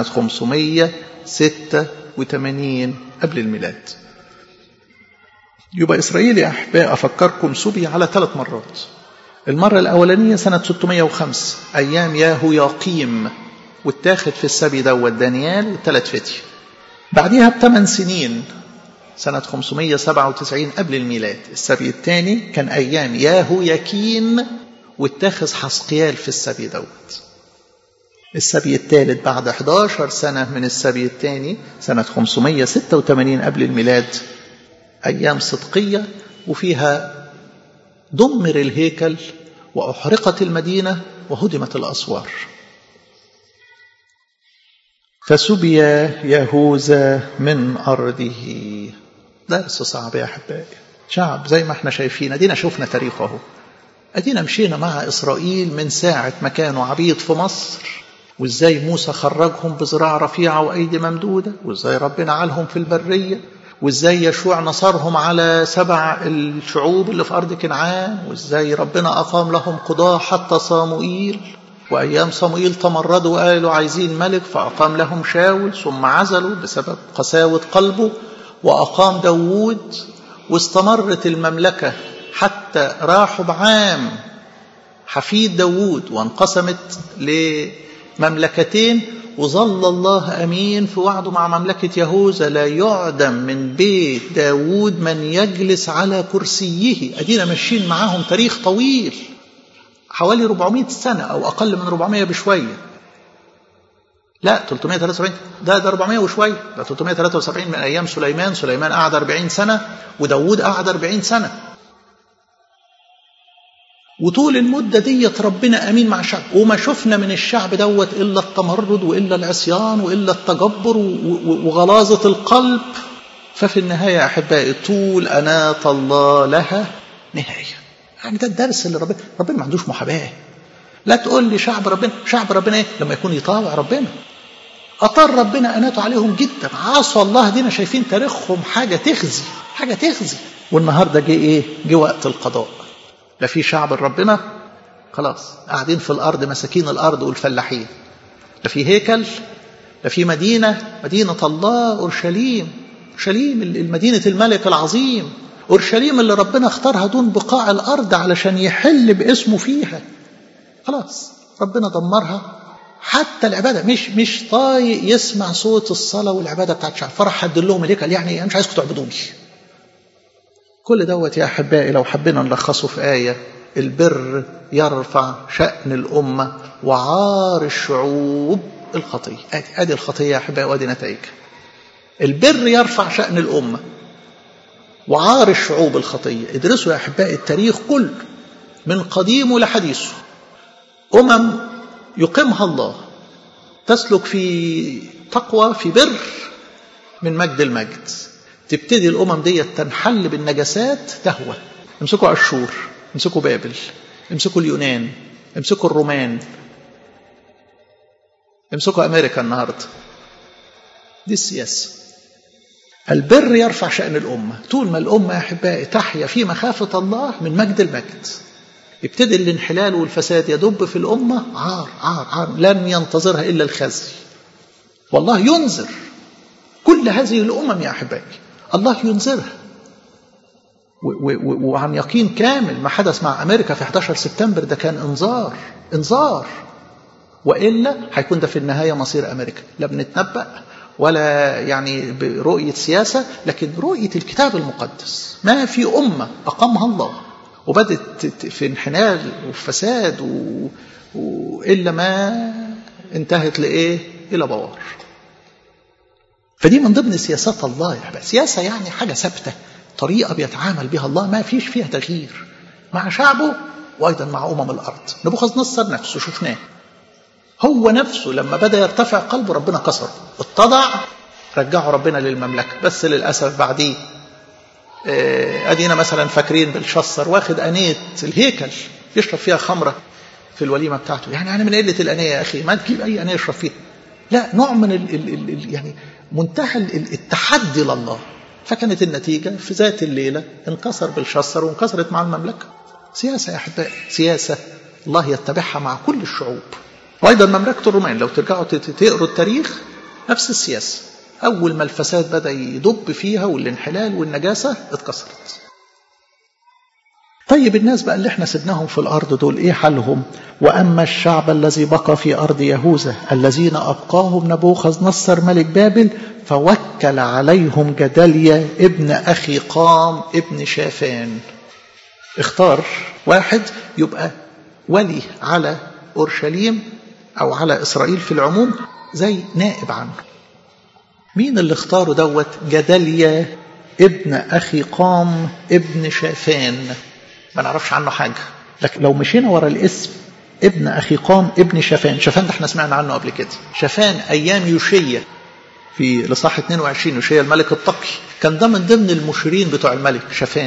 586 قبل الميلاد. يبقى إسرائيل يا أحباء أفكركم سبي على 3 مرات. المرة الأولانية سنة 605 أيام ياهوياقيم، واتاخد في السبي دوت دانيال و3 فتية. بعدها ب8 سنين سنة 597 قبل الميلاد السبي الثاني كان أيام ياهوياكين، واتاخذ حسقيال في السبي دوت. السبي الثالث بعد 11 سنة من السبي الثاني سنة 586 قبل الميلاد أيام صدقية، وفيها دمر الهيكل وأحرقت المدينة وهدمت الأسوار. فسبي يهوذا من أرضه. درس صعب يا أحبائي. شعب زي ما احنا شايفين، أدينا شوفنا تاريخه، أدينا مشينا مع إسرائيل من ساعة ما كانوا عبيد في مصر، وإزاي موسى خرجهم بذراع رفيعة وأيدي ممدودة، وإزاي ربنا عالهم في البرية، وإزاي يشوع نصرهم على 7 الشعوب اللي في أرض كنعان، وإزاي ربنا أقام لهم قضاة حتى صموئيل، وأيام صموئيل تمردوا وقالوا عايزين ملك فأقام لهم شاول، ثم عزلوا بسبب قساوة قلبه وأقام داود، واستمرت المملكة حتى راحوا بعام حفيد داود وانقسمت لمملكتين، وظل الله أمين في وعده مع مملكة يهوذا: لا يعدم من بيت داود من يجلس على كرسيه. أدينا ماشيين معاهم تاريخ طويل، حوالي 400 سنة أو أقل من 400 بشوية. لا 373، ده 400 وشوية، ده 373 من أيام سليمان. سليمان قعد 40 سنة وداود قعد 40 سنة. وطول المدة ديت ربنا أمين مع الشعب، وما شفنا من الشعب دوت إلا التمرد وإلا العصيان وإلا التجبر وغلاظة القلب. ففي النهاية أحبائي طول أناة الله لها نهاية. يعني ده الدرس اللي ربنا ما عندوش محاباة. لا تقول لي شعب ربنا إيه؟ لما يكون يطاوع ربنا. أطار ربنا أناته عليهم جدا، عاصوا الله. دينا شايفين تاريخهم حاجة تخزي. والنهاردة جه وقت القضاء. لا في شعب ربنا خلاص قاعدين في الأرض مساكين الأرض والفلاحين، لا في هيكل، لا في مدينة الله أورشليم المدينة الملك العظيم، أورشليم اللي ربنا اختارها دون بقاع الأرض علشان يحل باسمه فيها. خلاص ربنا دمرها. حتى العبادة مش طايق يسمع صوت الصلاة والعبادة بتاعت الشعب، فرح حد لهم الهيكل، يعني أنا مش عايزكم تعبدوني. كل دوت يا أحبائي لو حبينا نلخصه في آية: البر يرفع شأن الأمة وعار الشعوب الخطية. ادي الخطية يا أحبائي وادي نتائجها. البر يرفع شأن الأمة. وعار الشعوب الخطية. ادرسوا يا أحبائي التاريخ كله من قديمه لحديثه، يقيمها الله تسلك في تقوى في بر من مجد المجد. تبتدي الأمم دي تنحل بالنجاسات تهوى. امسكوا أشور، امسكوا بابل، امسكوا اليونان، امسكوا الرومان، امسكوا أمريكا النهاردة. دي السياسة. البر يرفع شأن الأمة. طول ما الأمة يا أحبائي تحيا في مخافة الله من مجد المجد، يبتدي الانحلال والفساد يدب في الأمة. عار عار عار لن ينتظرها إلا الخزي. والله ينذر كل هذه الأمم يا أحبائي، الله ينذرها وعن يقين كامل. ما حدث مع أمريكا في 11 سبتمبر ده كان إنذار، وإلا هيكون ده في النهاية مصير أمريكا. لا بنتنبأ ولا يعني برؤية سياسة، لكن رؤية الكتاب المقدس. ما في أمة أقامها الله وبدت في انحلال وفساد إلا ما انتهت لإيه؟ إلى بوار. فدي من ضمن سياسات الله يا حبايبي. سياسة يعني حاجة ثابتة، طريقة بيتعامل بها الله ما فيش فيها تغيير مع شعبه وأيضا مع أمم الأرض. نبوخذ نصر نفسه شفناه، هو نفسه لما بدأ يرتفع قلبه ربنا كسره، اتضع، رجعه ربنا للمملكة. بس للأسف بعديه أدينا مثلا فاكرين بالشصر واخد أنية الهيكل يشرب فيها خمرة في الوليمة بتاعته. يعني من قلة الأنية يا أخي ما تجيب أي أنية يشرب فيها. لا، نوع من يعني منتهى التحدي لله. فكانت النتيجة في ذات الليلة انكسر بالشصر وانكسرت مع المملكة. سياسة يا أحبائي، سياسة الله يتبعها مع كل الشعوب. وأيضا مملكة الرومان لو ترجعوا تقروا التاريخ نفس السياسة. أول ما الفساد بدأ يدب فيها والانحلال والنجاسة اتكسرت. طيب الناس بقى اللي احنا سبناهم في الأرض دول ايه حالهم؟ وأما الشعب الذي بقى في أرض يهوذا الذين أبقاهم نبوخذ نصر ملك بابل فوكل عليهم جدليا ابن أخيقام ابن شافان. اختار واحد يبقى ولي على أورشليم أو على إسرائيل في العموم زي نائب عنه. مين اللي اختاره دوت؟ جدليا ابن أخيقام ابن شافان. ما نعرفش عنه حاجة، لكن لو مشينا ورا الاسم ابن أخيقام ابن شافان. شافان ده احنا سمعنا عنه قبل كده. شافان أيام يوشيا في لصح 22 يوشيا الملك التقي كان ده من ضمن المشيرين بتوع الملك شافان.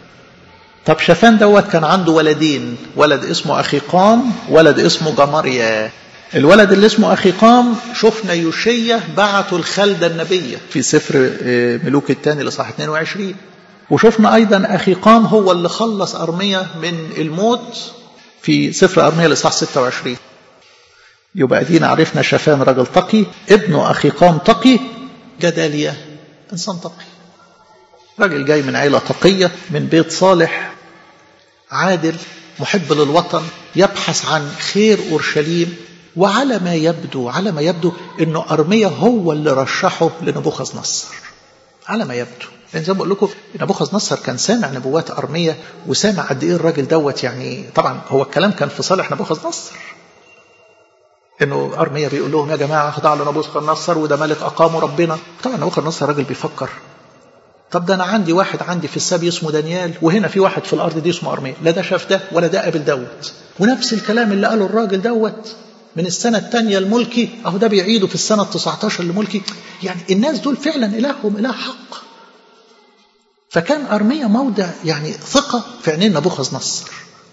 طب شافان دوت كان عنده ولدين، ولد اسمه أخيقام، ولد اسمه جماريا. الولد اللي اسمه أخيقام شفنا يوشيا بعته الخلدة النبية في سفر ملوك الثاني لصح 22. وشفنا أيضا أخيقام هو اللي خلص أرميا من الموت في سفر أرميا لصح 26. يبقى دينا عرفنا شافان رجل تقي، ابنه أخيقام تقي، جداليا إنسان تقي، راجل جاي من عيلة تقية من بيت صالح عادل محب للوطن يبحث عن خير أورشليم. وعلى ما يبدو إنه أرميا هو اللي رشحه لنبوخذ نصر على ما يبدو. لأن زي ما بقول لكم نبوخذ نصر كان سامع نبوات أرميا وسامع قد إيه الراجل دوت. يعني طبعا هو الكلام كان في صالح نبوخذ نصر، إنه أرميا بيقول لهم يا جماعة خضع لنبوخذ نصر وده ملك أقامه ربنا. طبعا نبوخذ نصر راجل بيفكر، طب ده أنا عندي واحد في السبي اسمه دانيال، وهنا في واحد في الأرض دي اسمه أرميا. لا ده شاف ده ولا ده قابل دوت. ونفس الكلام اللي قاله الراجل دوت من السنة الثانية الملكي أهو ده بيعيده في السنة 19 الملكي. يعني الناس دول فعلا إلههم إله حق. فكان أرميا موضع يعني ثقة في عينين نبوخذ نصر.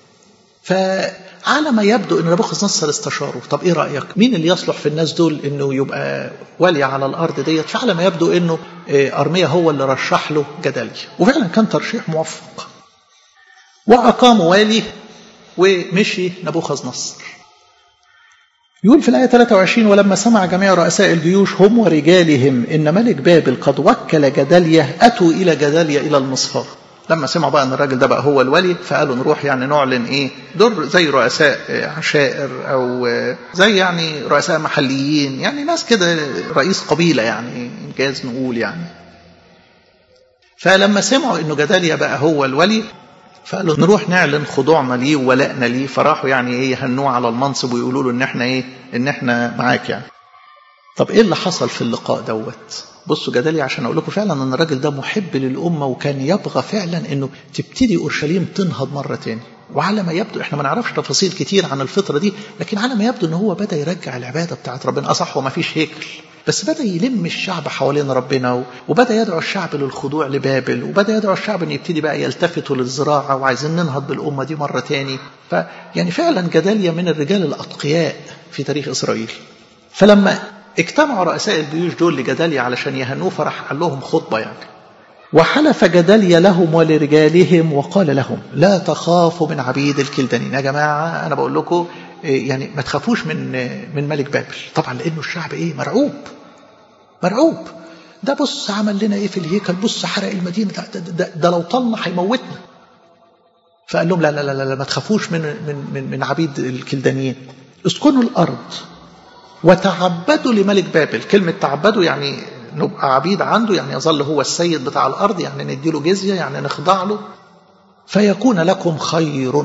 فعلى ما يبدو أن نبوخذ نصر استشاره، طب إيه رأيك مين اللي يصلح في الناس دول أنه يبقى ولي على الأرض ديت؟ فعلى ما يبدو أنه أرميا هو اللي رشح له جدليا، وفعلا كان ترشيح موفق. وأقام والي ومشي نبوخذ نصر. يقول في الآية 23 ولما سمع جميع رؤساء الجيوش هم ورجالهم إن ملك بابل قد وكل جدليا أتوا إلى جدليا إلى المصفاة. لما سمعوا بقى أن الراجل ده بقى هو الولي فقالوا نروح يعني نعلن إيه دور زي رؤساء عشائر أو زي يعني رؤساء محليين، يعني ناس كده رئيس قبيلة يعني إنجاز نقول يعني. فلما سمعوا إنه جدليا بقى هو الولي فقالوا نروح نعلن خضوعنا ليه وولائنا ليه. فراحوا يعني ايه يهنوه على المنصب ويقولوا له ان احنا ايه ان احنا معاك يعني. طب ايه اللي حصل في اللقاء دوت؟ بصوا جداليا عشان اقول لكم فعلا ان الراجل ده محب للامه، وكان يبغى فعلا انه تبتدي اورشليم تنهض مره تاني. وعلى ما يبدو احنا ما نعرفش تفاصيل كتير عن الفتره دي، لكن على ما يبدو ان هو بدا يرجع العباده بتاعت ربنا. اصح وما فيش هيكل، بس بدا يلم الشعب حوالين ربنا، وبدا يدعو الشعب للخضوع لبابل، وبدا يدعو الشعب ان يبتدي بقى يلتفتوا للزراعه، وعايزين ننهض بالامه دي مره تاني. فيعني فعلا جداليا من الرجال الاتقياء في تاريخ اسرائيل. فلما اجتمعوا رؤساء الجيوش دول لجداليا علشان يهنوه، فرح قال لهم خطبه يعني. وحلف جداليا لهم ولرجالهم وقال لهم لا تخافوا من عبيد الكلدانيين. يا جماعه انا بقول لكم يعني ما تخافوش من ملك بابل. طبعا لانه الشعب مرعوب. ده بص عمل لنا ايه في الهيكل، بص حرق المدينه، ده لو طلنا هيموتنا. فقال لهم لا ما تخافوش من عبيد الكلدانيين. اسكنوا الارض وتعبدوا لملك بابل. كلمه تعبدوا يعني نبقى عبيد عنده، يعني يظل هو السيد بتاع الارض، يعني نديله جزيه، يعني نخضع له. فيكون لكم خير.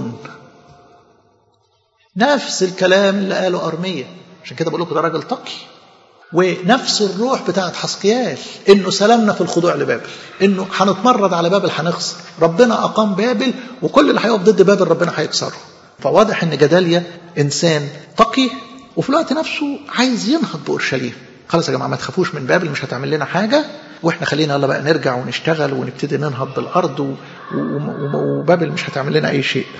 نفس الكلام اللي قاله أرميا. عشان كده بقول لكم ده راجل تقي. ونفس الروح بتاعت حسقيال، انه سلامنا في الخضوع لبابل، انه هنتمرد على بابل هنخسر. ربنا اقام بابل، وكل اللي هيقف ضد بابل ربنا هيكسره. فواضح ان جداليا انسان تقي، وفي الوقت نفسه عايز ينهض باورشليم. خلاص يا جماعه ما تخافوش من بابل، مش هتعمل لنا حاجه، واحنا خلينا يلا بقى نرجع ونشتغل ونبتدي ننهض بالارض، وبابل مش هتعمل لنا اي شيء.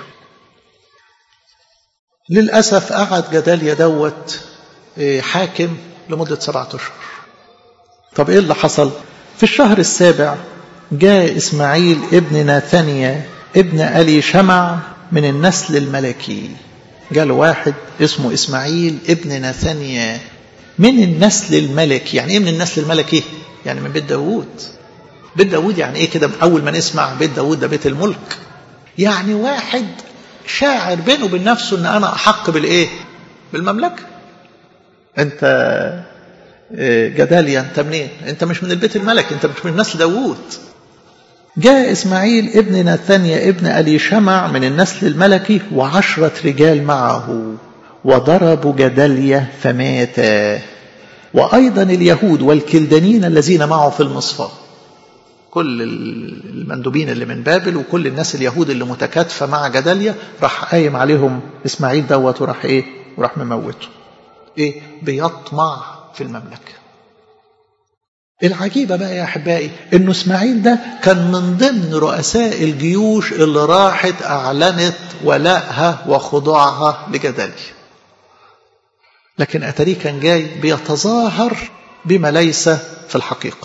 للاسف قعد جداليا دوت حاكم لمده 7 أشهر. طب ايه اللي حصل؟ في الشهر السابع جاء اسماعيل ابن ناثانيا ابن ألي شمع من النسل الملكي. جاله واحد اسمه اسماعيل ابن ناثانيا من النسل الملكي. يعني ايه من النسل الملكي؟ يعني من بيت داود. بيت داود يعني ايه كده؟ اول ما نسمع بيت داود ده بيت الملك، يعني واحد شاعر بينه وبين نفسه ان انا احق بالايه؟ بالمملكه. انت جداليا انت منين؟ انت مش من البيت الملكي، انت مش من نسل داود. جاء اسماعيل ابن ناثانيا ابن ألي شمع من النسل الملكي و10 رجال معه، وضربوا جداليا فمات، وأيضا اليهود والكلدانيين الذين معه في المصفى. كل المندوبين اللي من بابل وكل الناس اليهود اللي متكاتفة مع جداليا راح قايم عليهم إسماعيل دوت، وراح ايه؟ وراح مموته. ايه؟ بيطمع في المملكة. العجيبة بقى يا أحبائي إنه إسماعيل ده كان من ضمن رؤساء الجيوش اللي راحت أعلنت ولائها وخضوعها لجداليا، لكن أتاريه كان جاي بيتظاهر بما ليس في الحقيقة.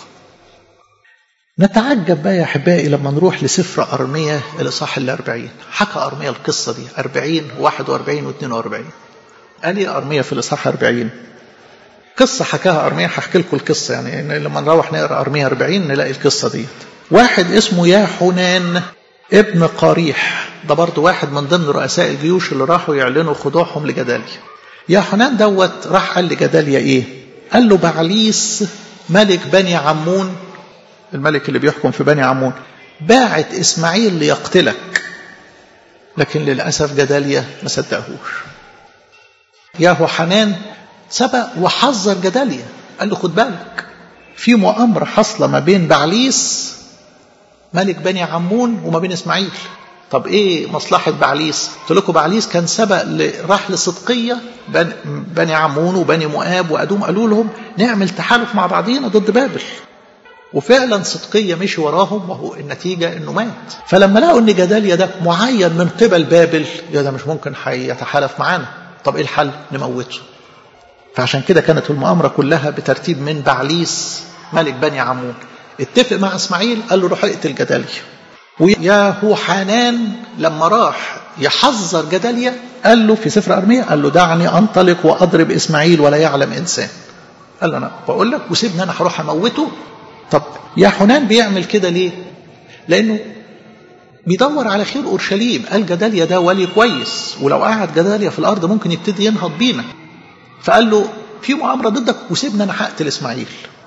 نتعجب بقى يا أحبائي لما نروح لسفر أرميا الإصحاح 40. حكى أرميا القصة دي 40 41 و 42. قال لي أرميا في الإصحاح 40 قصة حكاها أرميا. هحكي لكم القصة، يعني لما نروح نقرأ أرميا 40 نلاقي القصة دي. واحد اسمه ياحونان ابن قريح، ده برضو واحد من ضمن رؤساء الجيوش اللي راحوا يعلنوا خضوعهم لجداليا. ياحونان دوت راح قال لجداليا ايه؟ قال له بعليس ملك بني عمون، الملك اللي بيحكم في بني عمون، باعت إسماعيل ليقتلك. لكن للأسف جداليا ما صدقهوش. ياحونان سبق وحذر جداليا، قال له خد بالك في مؤامرة حصلة ما بين بعليس ملك بني عمون وما بين إسماعيل. طب ايه مصلحة بعليس؟ قلت لكم بعليس كان سبق راح لصدقية بني عمون وبني مؤاب وأدوم، قالوا لهم نعمل تحالف مع بعضينا ضد بابل، وفعلا صدقية مشي وراهم، وهو النتيجة انه مات. فلما لقوا ان جداليا ده معين من قبل بابل، يا ده مش ممكن هيتحالف معانا، طب ايه الحل؟ نموته. فعشان كده كانت المؤامرة كلها بترتيب من بعليس ملك بني عمون. اتفق مع اسماعيل قال له روح اقتل جداليا. وياحونان لما راح يحذر جداليا قال له في سفر أرميا، قال له دعني أنطلق وأضرب إسماعيل ولا يعلم إنسان. قال له أنا بقول لك وسيبني أنا هروح أموته. طب ياحونان بيعمل كده ليه؟ لأنه بيدور على خير أورشليم. قال جداليا ده ولي كويس، ولو قعد جداليا في الأرض ممكن يبتدي ينهض بينا. فقال له في مؤامرة ضدك وسيبني أنا هقتل إسماعيل.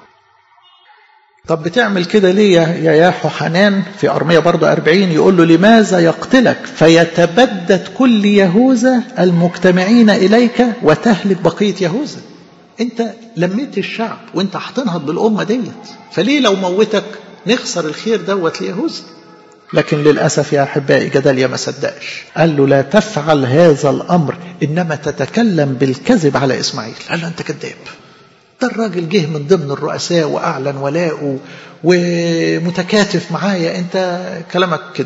طب بتعمل كده ليه يا ياحونان؟ في أرميا برضو 40 يقول له لماذا يقتلك فيتبدد كل يهوذا المجتمعين إليك وتهلك بقية يهوذا. انت لميت الشعب وانت هتنهض بالأمة ديت، فليه لو موتك نخسر الخير دوت ليهوذا؟ لكن للأسف يا أحبائي جداليا ما صدقش، قال له لا تفعل هذا الأمر، إنما تتكلم بالكذب على إسماعيل. قال له أنت كذاب، ده الراجل جه من ضمن الرؤساء وأعلن ولاءه ومتكاتف معايا، أنت كلامك كذب.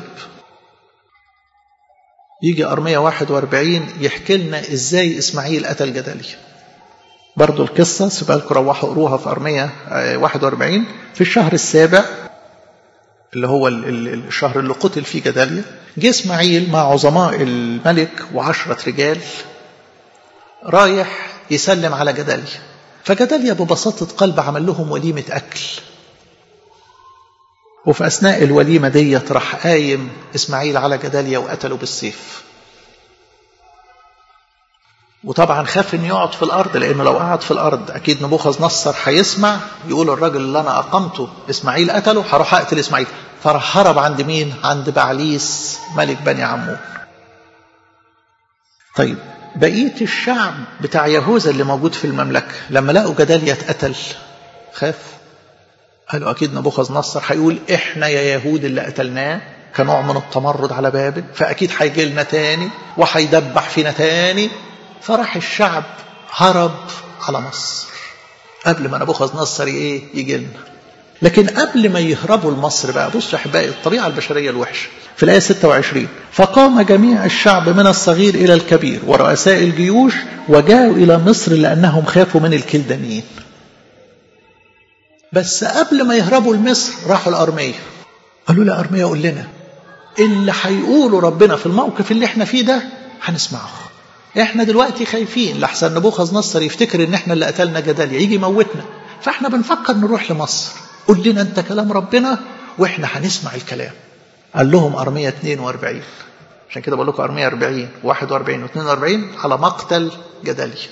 يجي أرميا 41 يحكي لنا إزاي إسماعيل قتل جداليا. برضو القصة سيبقى لكم روحوا قروها في أرميا 41. في الشهر السابع اللي هو الشهر اللي قتل فيه جداليا، جه إسماعيل مع عظماء الملك و10 رجال رايح يسلم على جداليا. فجداليا ببساطة قلب عمل لهم وليمة أكل، وفي أثناء الوليمة ديت راح قايم إسماعيل على جداليا وقتله بالسيف. وطبعا خاف إنه يقعد في الأرض، لأنه لو قعد في الأرض أكيد نبوخذ نصر هيسمع يقول الراجل اللي أنا أقمته إسماعيل قتله، هروح أقتل إسماعيل. فراح هرب عند مين؟ عند بعليس ملك بني عمون. طيب بقية الشعب بتاع يهوذا اللي موجود في المملكة لما لقوا جداليا اتقتل خاف، قالوا أكيد نبوخذ نصر هيقول إحنا يا يهود اللي قتلناه كنوع من التمرد على بابل، فأكيد هيجي لنا تاني وهيدبح فينا تاني. فراح الشعب هرب على مصر قبل ما نبوخذ نصر يجي لنا. لكن قبل ما يهربوا لمصر بقى، بصوا يا احبائي الطبيعه البشريه الوحشه. في الايه 26 فقام جميع الشعب من الصغير الى الكبير ورؤساء الجيوش وجاءوا الى مصر لانهم خافوا من الكلدانيين. بس قبل ما يهربوا لمصر راحوا لأرميا، قالوا له أرميا قول لنا اللي هيقوله ربنا في الموقف اللي احنا فيه ده هنسمعه. احنا دلوقتي خايفين لحسن نبوخذ نصر يفتكر ان احنا اللي قتلنا جداليا يجي يموتنا، فاحنا بنفكر نروح لمصر. قول لنا انت كلام ربنا واحنا هنسمع الكلام. قال لهم أرميا 42، عشان كده بقول لكم أرميا 40 41 و42 على مقتل جداليا.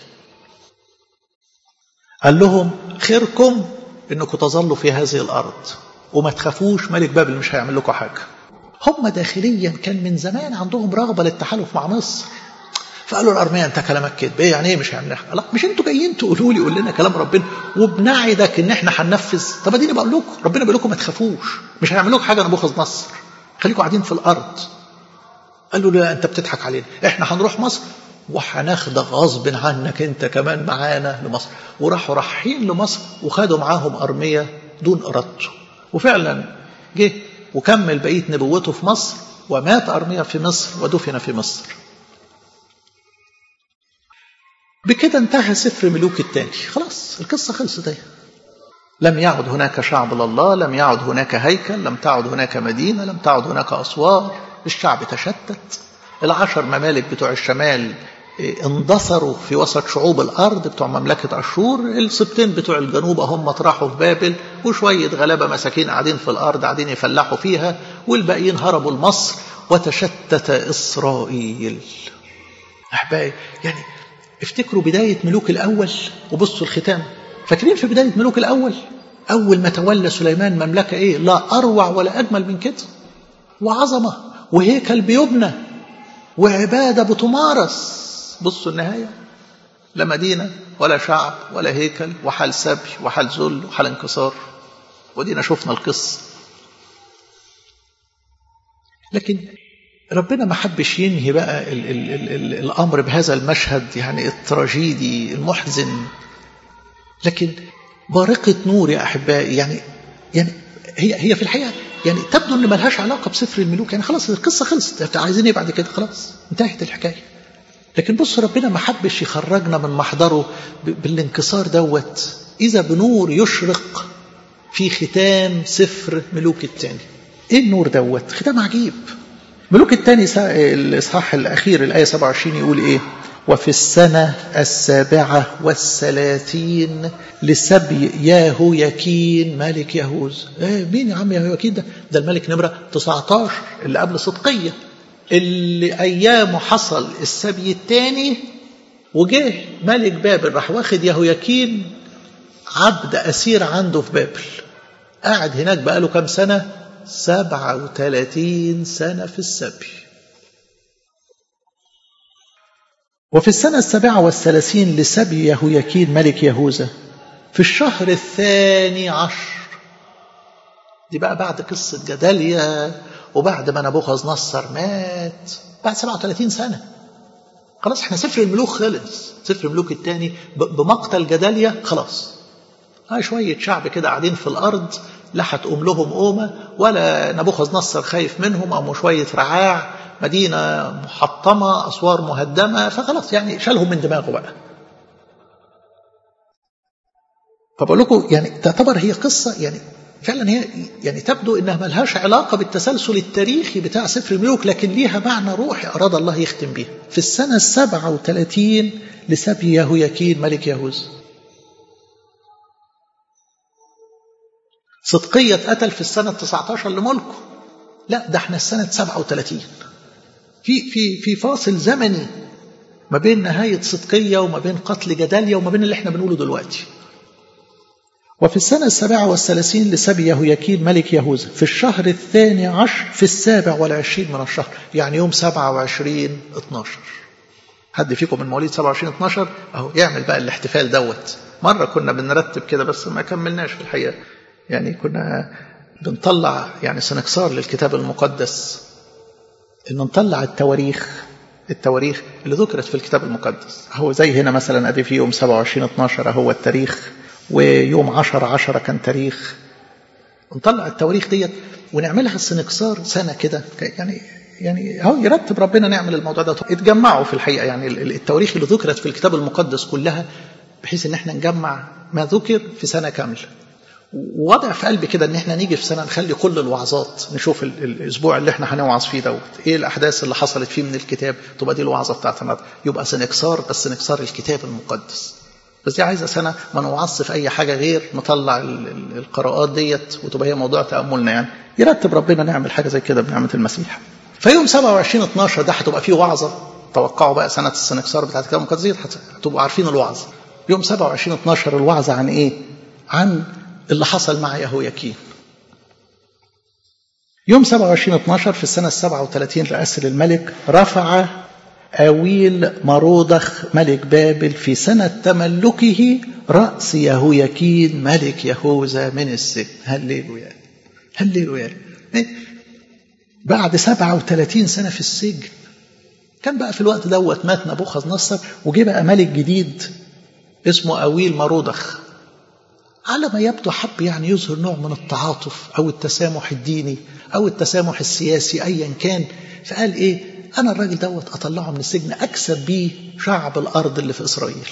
قال لهم خيركم انكم تظلوا في هذه الارض وما تخافوش، ملك بابل مش هيعمل لكم حاجه. هم داخليا كان من زمان عندهم رغبه للتحالف مع مصر، فقالوا لأرميا انت كلامك كده ايه؟ يعني ايه مش هيعمل حاجه؟ لا مش انتوا جايين تقولوا لي قول لنا كلام ربنا وبنعدك ان احنا هننفذ؟ طب اديني بقول لكم ربنا بيقول لكم ما تخافوش، مش هيعمل لكم حاجه نبوخذ نصر، خليكم قاعدين في الارض. قالوا لا انت بتضحك علينا، احنا هنروح مصر وهناخدك غصب عنك انت كمان معانا لمصر. وراحوا رايحين لمصر وخدوا معاهم أرميا دون ارادته، وفعلا جه وكمل بقيه نبوته في مصر، ومات أرميا في مصر ودفن في مصر. بكده انتهى سفر ملوك الثاني، خلاص القصه خلصت اهي. لم يعد هناك شعب لله، لم يعد هناك هيكل، لم تعد هناك مدينه، لم تعد هناك اسوار، الشعب تشتت. ال10 ممالك بتوع الشمال اندثروا في وسط شعوب الارض بتوع مملكه اشور. السبتين بتوع الجنوب هم طرحوا في بابل، وشويه غلابه مساكين قاعدين في الارض قاعدين يفلحوا فيها، والباقيين هربوا لمصر وتشتت اسرائيل. احبائي يعني افتكروا بداية ملوك الأول وبصوا الختام. فاكرين في بداية ملوك الأول أول ما تولى سليمان مملكة إيه؟ لا أروع ولا أجمل من كده، وعظمة وهيكل بيبنى وعبادة بتمارس. بصوا النهاية، لا مدينة ولا شعب ولا هيكل، وحال سبي وحال ذل وحال انكسار. ودينا شفنا القصة. لكن ربنا ما حبش ينهي بقى الأمر بهذا المشهد يعني التراجيدي المحزن، لكن بارقة نور يا أحبائي. يعني هي في الحقيقة يعني تبدو أن ملهاش علاقة بسفر الملوك، يعني خلاص القصة خلصت، عايزين ايه بعد كده؟ خلاص انتهت الحكاية. لكن بص ربنا ما حبش يخرجنا من محضره بالانكسار دوت، إذا بنور يشرق في ختام سفر ملوك الثاني. ايه النور دوت؟ ختام عجيب. ملوك الثاني الإصحاح الأخير الآية 27 يقول إيه؟ وفي السنة 37 لسبي يهوياكين ملك يهوذا. مين يا عم يهوياكين ده؟ ده الملك نمرة 19 اللي قبل صدقية، اللي أيامه حصل السبي الثاني، وجه ملك بابل راح واخد يهوياكين عبد أسير عنده في بابل، قاعد هناك بقاله كام سنة؟ 37 سنة في السبي. وفي السنة 37 لسبي يهوياكين ملك يهوذا في الشهر 12، دي بقى بعد قصة جداليا وبعد ما نبوخذ نصر مات، بعد 37 سنة. خلاص احنا سفر الملوك خلص، سفر الملوك الثاني بمقتل جداليا خلاص. شوية شعب كده قاعدين في الأرض، لا هتقوم لهم قومة ولا نبوخذ نصر خايف منهم، أو شوية رعاع، مدينة محطمة، أسوار مهدمة، فخلاص يعني شالهم من دماغه بقى. فبقول لكم يعني تعتبر هي قصة يعني فعلا هي يعني تبدو انها ملهاش علاقة بالتسلسل التاريخي بتاع سفر الملوك، لكن ليها معنى روحي أراد الله يختم بيها. في السنة 37 لسبي يهوياكين ملك يهوذا. صدقية اتقتل في السنة 19 لملكه، لا ده احنا السنة 37، في فاصل زمني ما بين نهاية صدقية وما بين قتل جداليا وما بين اللي احنا بنقوله دلوقتي. وفي السنة 37 لسبي يهوياكين ملك يهوذا في الشهر 12 في 27 من الشهر، يعني يوم 27/12. حد فيكم من مواليد 27/12 اهو يعمل بقى الاحتفال دوت. مرة كنا بنرتب كده بس ما كملناش في الحقيقة، يعني كنا بنطلع يعني سنكسار للكتاب المقدس، إن نطلع التواريخ اللي ذكرت في الكتاب المقدس. هو زي هنا مثلا أدي في يوم 27/12 هو التاريخ، ويوم 10/10 كان تاريخ. نطلع التواريخ ديت ونعملها السنكسار سنة كده، يعني هو يرتب ربنا نعمل الموضوع ده. اتجمعوا في الحقيقة يعني التواريخ اللي ذكرت في الكتاب المقدس كلها، بحيث ان احنا نجمع ما ذكر في سنة كاملة. ووضع في قلبي كده ان احنا نيجي في سنة نخلي كل الوعظات، نشوف الاسبوع اللي احنا هنوعظ فيه دوت ايه الاحداث اللي حصلت فيه من الكتاب، تبقى دي الوعظة بتاعتنا، يبقى سنكسار بس نكسار الكتاب المقدس. بس دي عايزة سنة ما نوعظش في أي حاجة غير نطلع القراءات ديت وتبقى هي موضوع تأملنا. يعني يرتب ربنا نعمل حاجة زي كده بنعمة المسيح. فيوم 27/12 ده هتبقى فيه وعظة. توقعوا بقى سنة السنكسار بتاعت الكتاب المقدس هتبقوا عارفين الوعظة. يوم 27/12 الوعظة عن إيه؟ عن اللي حصل مع يهوياكين. يوم 27/12 في السنة 37 لأسر الملك رفع أويل مرودخ ملك بابل في سنة تملكه رأس يهوياكين ملك يهوذا من السجن. هللويا هللويا. بعد 37 سنة في السجن، كان بقى في الوقت دوت مات نبوخذ نصر وجي بقى ملك جديد اسمه أويل مرودخ. على ما يبدو حب يعني يظهر نوع من التعاطف أو التسامح الديني أو التسامح السياسي أيا كان، فقال إيه؟ أنا الراجل دوت أطلعه من السجن أكسب بيه شعب الأرض اللي في إسرائيل.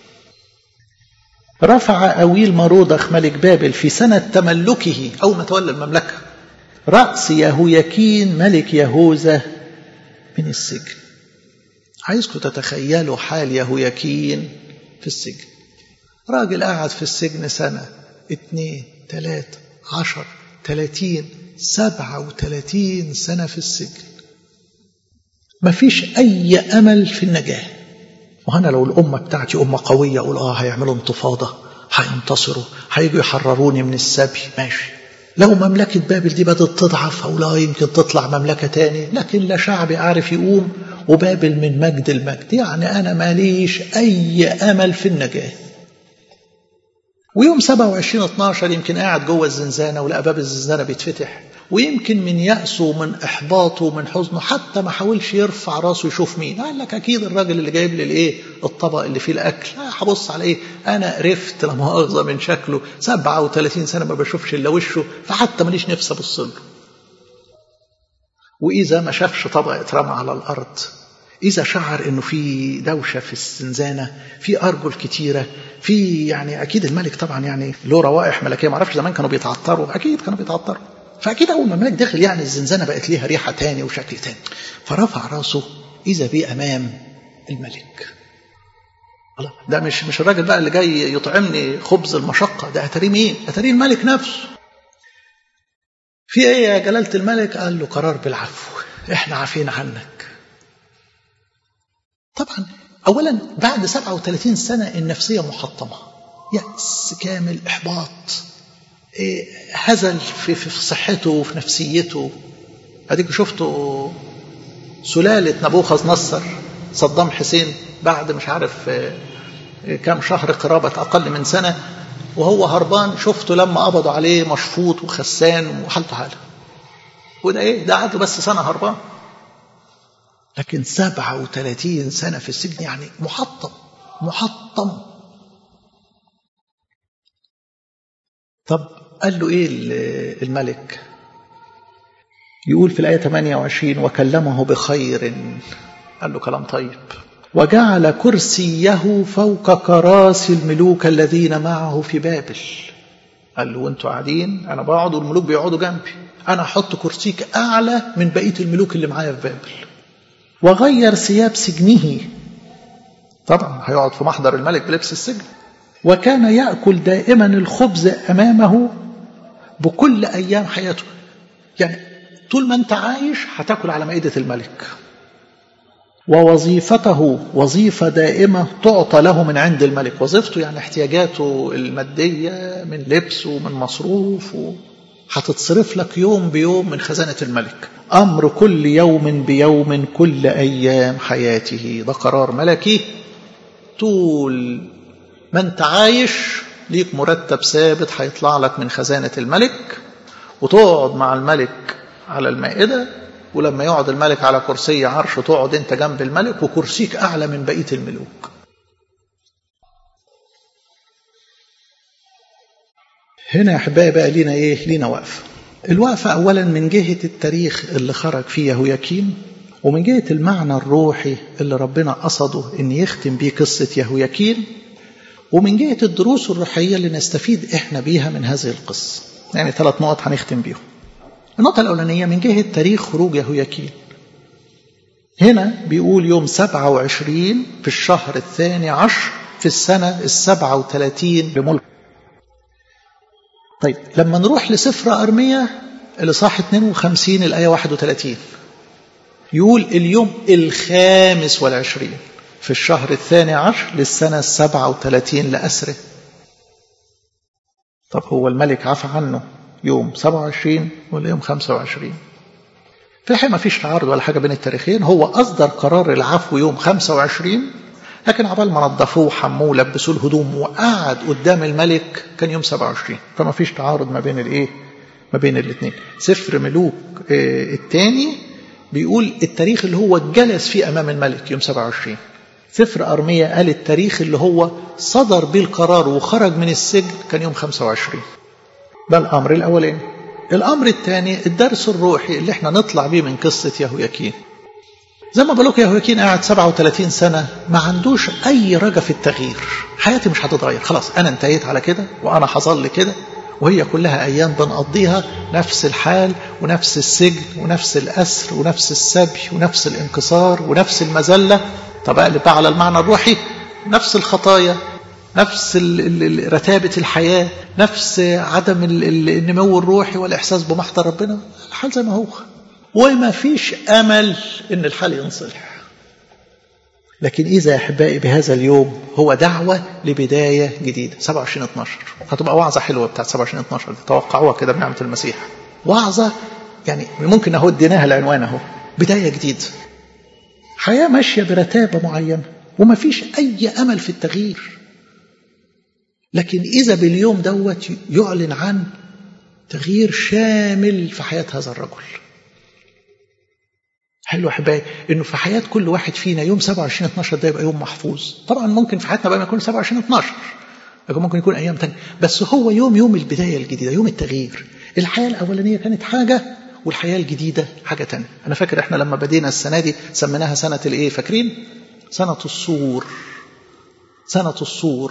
رفع أويل مرودخ ملك بابل في سنة تملكه أول ما تولى المملكة رأس يهوياكين ملك يهوذا من السجن. عايزكم تتخيلوا حال يهوياكين في السجن. راجل قاعد في السجن سنة 2 3 10 30 37 سنة في السجن، ما فيش أي أمل في النجاة. وأنا لو الأمة بتاعتي أمة قوية أقول هيعملوا انتفاضة، هينتصروا، هيجوا يحرروني من السبي، ماشي. لو مملكة بابل دي بدأت تضعف أو لا يمكن تطلع مملكة تاني، لكن لا شعبي عارف يقوم وبابل من مجد المجد، يعني أنا ماليش أي أمل في النجاة. ويوم 27/12 يمكن قاعد جوه الزنزانة ولقى باب الزنزانة بيتفتح، ويمكن من يأسه ومن إحباطه ومن حزنه حتى ما حاولش يرفع راسه يشوف مين. قال لك أكيد الراجل اللي جايب لي الطبق اللي فيه الأكل، هبص على إيه؟ أنا قرفت لا مؤاخذة من شكله، 37 سنة ما بشوفش إلا وشه، فحتى ماليش نفس أبص له. وإذا ما شافش طبق اترمى على الأرض، إذا شعر إنه في دوشة في الزنزانة، في أرجل كتيرة، في يعني أكيد الملك طبعا يعني له روائح ملكية، ما عرفش زمان كانوا بيتعطروا، أكيد كانوا بيتعطروا، فأكيد أول ما الملك دخل يعني الزنزانة بقت ليها ريحة تاني وشكل تاني. فرفع راسه إذا بيه أمام الملك. الله، ده مش الراجل بقى اللي جاي يطعمني خبز المشقة، ده أتاريه مين؟ أتاريه الملك نفسه. في إيه يا جلالة الملك؟ قال له قرار بالعفو، إحنا عافين عنك. طبعا أولا بعد 37 سنة النفسية محطمة، يأس كامل، إحباط، هزل في صحته وفي نفسيته. أديك شفتوا سلالة نبوخذ نصر صدام حسين بعد مش عارف كام شهر، قرابة أقل من سنة، وهو هربان شفته لما قبضوا عليه مشفوط وخسان وحالته حالة. وده إيه؟ ده قعد بس سنة هربان. لكن 37 سنة في السجن، يعني محطم. طب قال له إيه الملك؟ يقول في الآية 28: وكلمه بخير. قال له كلام طيب. وجعل كرسيه فوق كراسي الملوك الذين معه في بابل. قال له وانتوا قاعدين انا بقعد والملوك بيقعدوا جنبي، انا احط كرسيك اعلى من بقيه الملوك اللي معايا في بابل. وغير ثياب سجنه، طبعا هيقعد في محضر الملك بلبس السجن. وكان يأكل دائما الخبز امامه بكل ايام حياته، يعني طول ما انت عايش هتاكل على مائدة الملك. ووظيفته وظيفة دائمة تعطى له من عند الملك. وظيفته يعني احتياجاته المادية من لبس ومن مصروف هتتصرف لك يوم بيوم من خزانة الملك. أمر كل يوم بيوم كل أيام حياته. ده قرار ملكي، طول ما انت عايش ليك مرتب ثابت هيطلع لك من خزانة الملك، وتقعد مع الملك على المائدة، ولما يقعد الملك على كرسي عرش تقعد انت جنب الملك، وكرسيك أعلى من بقية الملوك. هنا يا أحبائي بقى لينا إيه؟ لينا وقفة. الوقفة أولا من جهة التاريخ اللي خرج فيه يهوياكين، ومن جهة المعنى الروحي اللي ربنا قصده إن يختم بيه قصة يهوياكين، ومن جهة الدروس الروحية اللي نستفيد إحنا بيها من هذه القصة. يعني 3 نقط هنختم بيهم. النقطة الأولانية من جهة تاريخ خروج يهوياكين. هنا بيقول يوم 27 في الشهر 12 في السنة 37 لملك. طيب لما نروح لسفر أرميا الإصحاح 52 الآية 31 يقول اليوم 25 في الشهر 12 للسنة 37 لأسره. طب هو الملك عفى عنه يوم 27 ولا يوم 25؟ في الحقيقة ما فيش تعارض ولا حاجة بين التاريخين. هو أصدر قرار العفو يوم 25، لكن عبال ما نظفوه وحموه ولبسوه الهدوم وقعد قدام الملك كان يوم 27، فما فيش تعارض ما بين الايه؟ ما بين الاثنين. سفر ملوك الثاني بيقول التاريخ اللي هو جلس فيه أمام الملك يوم 27. سفر أرميا قال التاريخ اللي هو صدر به القرار وخرج من السجن كان يوم 25. ده الأمر الأولاني. الأمر الثاني الدرس الروحي اللي احنا نطلع بيه من قصة يهوياكين. زي ما بقولك يهوياكين قاعد 37 سنة ما عندوش أي رجا في التغيير. حياتي مش هتتغير، خلاص أنا انتهيت على كده وأنا هظل كده، وهي كلها أيام بنقضيها نفس الحال ونفس السجن ونفس الأسر ونفس السبي ونفس الانكسار ونفس المذلة. طب أقلب بقى على المعنى الروحي، نفس الخطايا، نفس رتابة الحياة، نفس عدم النمو الروحي والإحساس بمحضر ربنا. الحال زي ما هو، وما فيش أمل إن الحال ينصلح. لكن إذا يا أحبائي بهذا اليوم هو دعوة لبداية جديدة. 27/12 هتبقى وعظة حلوة بتاعت 27/12 توقعوها كده بنعمة المسيح. وعظة يعني ممكن نهو اديناها العنوان اهو، بداية جديدة، حياة ماشية برتابة معينة وما فيش أي أمل في التغيير. لكن إذا باليوم دوت يعلن عن تغيير شامل في حياة هذا الرجل. حلو أحبائي إنه في حياة كل واحد فينا يوم 27/12 ده يبقى يوم محفوظ. طبعا ممكن في حياتنا بقى ما يكون 27/12، لكن ممكن يكون أيام تانية، بس هو يوم البداية الجديدة، يوم التغيير. الحياة الأولانية كانت حاجة والحياة الجديدة حاجة تانية. أنا فاكر إحنا لما بدينا السنة دي سميناها سنة الإيه؟ فاكرين؟ سنة الصور. سنة الصور.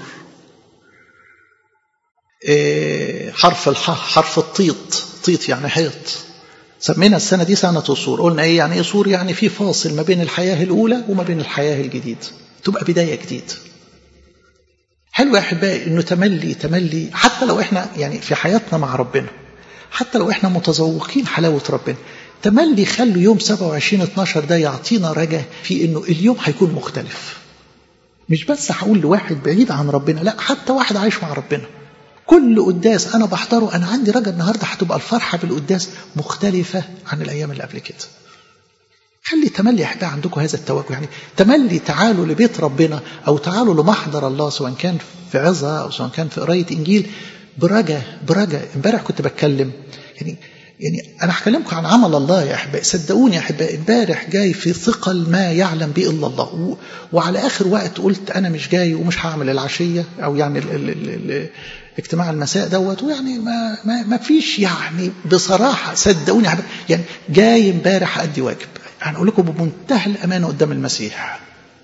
حرف حرف الطيط، طيط يعني حيط. سمينا السنة دي سنة الصور. قلنا إيه يعني إيه صور؟ يعني في فاصل ما بين الحياة الأولى وما بين الحياة الجديدة، تبقى بداية جديدة. حلو يا أحبائي إنه تملي حتى لو إحنا يعني في حياتنا مع ربنا، حتى لو إحنا متذوقين حلاوة ربنا، تملي خلوا يوم 27/12 ده يعطينا رجاء في إنه اليوم هيكون مختلف. مش بس هقول لواحد بعيد عن ربنا، لا، حتى واحد عايش مع ربنا. كل قداس أنا بحضره أنا عندي رجاء النهاردة هتبقى الفرحة بالقداس مختلفة عن الأيام اللي قبل كده. خلي تملي يا أحبائي عندكم هذا التوجه، يعني تملي تعالوا لبيت ربنا أو تعالوا لمحضر الله، سواء كان في عظة أو سواء كان في قراية إنجيل، برجاء. امبارح كنت بتكلم يعني أنا هكلمكم عن عمل الله يا أحبائي، صدقوني يا أحبائي امبارح جاي في ثقل ما يعلم به إلا الله، وعلى آخر وقت قلت أنا مش جاي ومش هعمل العشية أو يعني اجتماع المساء دوت، ويعني ما فيش يعني بصراحة صدقوني يا أحبائي، يعني جاي امبارح أدي واجب. هنقول لكم بمنتهى الأمانة قدام المسيح،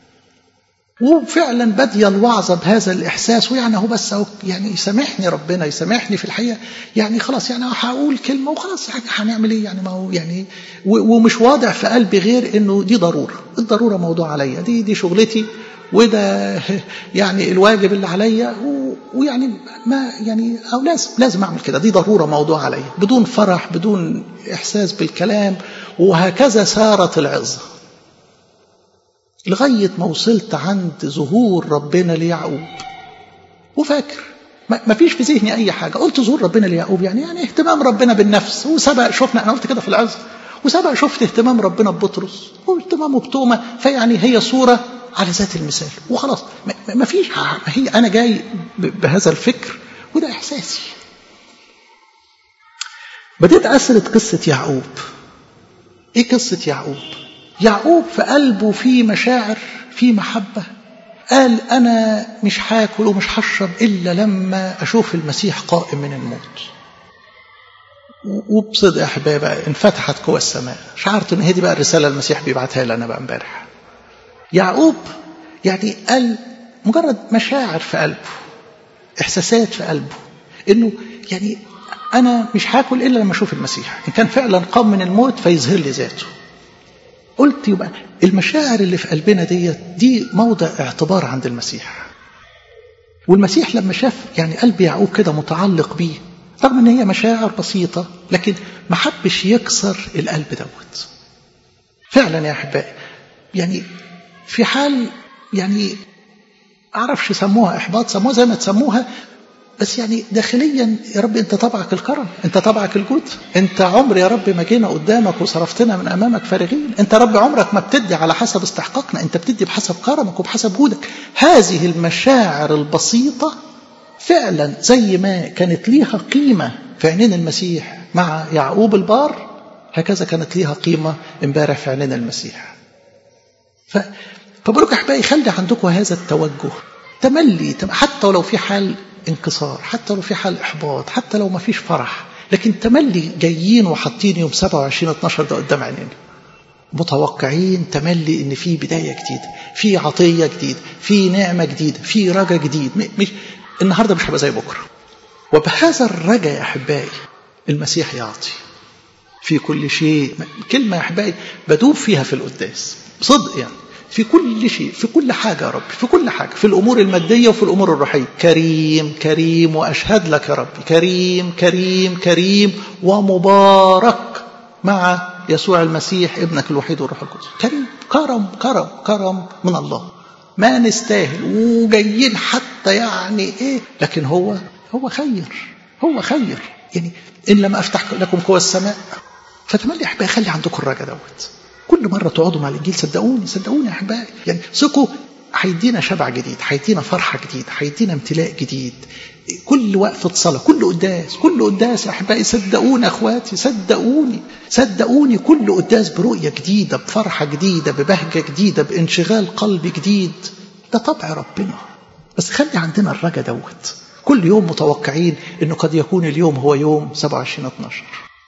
وفعلا بدي الوعظة بهذا الإحساس، ويعني هو بس يعني يسامحني ربنا، يسامحني في الحقيقة، يعني خلاص يعني هقول كلمة وخلاص هنعمل إيه يعني، ما هو يعني ومش واضع في قلبي غير إنه دي ضرورة، الضرورة موضوع عليا، دي شغلتي، وده يعني الواجب اللي عليا، ويعني ما يعني أو لازم أعمل كده، دي ضرورة موضوع عليا، بدون فرح بدون إحساس بالكلام. وهكذا سارت العظة لغاية ما وصلت عند ظهور ربنا ليعقوب. وفاكر ما فيش في ذهني أي حاجة، قلت ظهور ربنا ليعقوب يعني اهتمام ربنا بالنفس، وسبق شفنا، أنا قلت كده في العظة، وسبق شفت اهتمام ربنا ببطرس واهتمامه بتوما، فيعني هي صورة على ذات المثال وخلاص، ما فيش، هي أنا جاي بهذا الفكر وده إحساسي. بديت أسرد قصة يعقوب. إيه قصة يعقوب؟ يعقوب في قلبه في مشاعر، في محبة، قال أنا مش هاكل ومش هشرب إلا لما أشوف المسيح قائم من الموت. وبصدق يا أحبابي انفتحت قوى السماء، شعرت إن هي دي بقى الرسالة المسيح بيبعتها لنا بقى امبارح. يعقوب يعني قال مجرد مشاعر في قلبه، إحساسات في قلبه، إنه يعني أنا مش هاكل إلا لما أشوف المسيح، إن كان فعلا قام من الموت فيظهر لي ذاته. قلت يبقى المشاعر اللي في قلبنا دي موضع اعتبار عند المسيح. والمسيح لما شاف يعني قلب يعقوب كده متعلق بيه، رغم ان هي مشاعر بسيطة، لكن ما حبش يكسر القلب دوت. فعلا يا أحبائي يعني في حال يعني أعرفش سموها إحباط، سموها زي ما تسموها، بس يعني داخليا يا رب أنت طبعك الكرم، أنت طبعك الجود، أنت عمر يا رب ما جينا قدامك وصرفتنا من أمامك فارغين، أنت رب عمرك ما بتدي على حسب استحقاقنا، أنت بتدي بحسب كرمك وبحسب جودك. هذه المشاعر البسيطة فعلا زي ما كانت ليها قيمة في عينين المسيح مع يعقوب البار، هكذا كانت ليها قيمة امبارح في عينين المسيح. فبروك أحبائي خلي عندكم هذا التوجه، تملي حتى ولو في حال انكسار، حتى لو في حال إحباط، حتى لو ما فيش فرح، لكن تملي جايين وحاطين يوم 27/12 ده قدام عينينا، متوقعين تملي إن في بداية جديدة، في عطية جديدة، في نعمة جديدة، في رجا جديد، مش النهاردة مش هيبقى زي بكرة. وبهذا الرجا يا أحبائي المسيح يعطي في كل شيء. كلمة يا أحبائي بدوب فيها في القداس بصدق، يعني في كل شيء، في كل حاجة يا رب، في كل حاجة، في الأمور المادية وفي الأمور الروحية. كريم كريم وأشهد لك يا رب، كريم كريم كريم ومبارك مع يسوع المسيح ابنك الوحيد والروح القدس. كريم، كرم كرم كرم من الله، ما نستاهل وجايين حتى يعني إيه، لكن هو خير، هو خير. يعني إن لم أفتح لكم قوى السماء. فتملي أحبائي خلي عندكم الرجاء دوت، كل مرة تقعدوا مع الإنجيل صدقوني يا أحبائي، يعني ثقوا هيدينا شبع جديد، هيدينا فرحة جديد، هيدينا امتلاء جديد. كل وقفة صلاة، كل قداس يا أحبائي، صدقوني أخواتي، صدقوني كل قداس برؤية جديدة، بفرحة جديدة، ببهجة جديدة، بانشغال قلب جديد. ده طبع ربنا، بس خلي عندنا الرجاء دوت، كل يوم متوقعين إنه قد يكون اليوم هو يوم 27/12.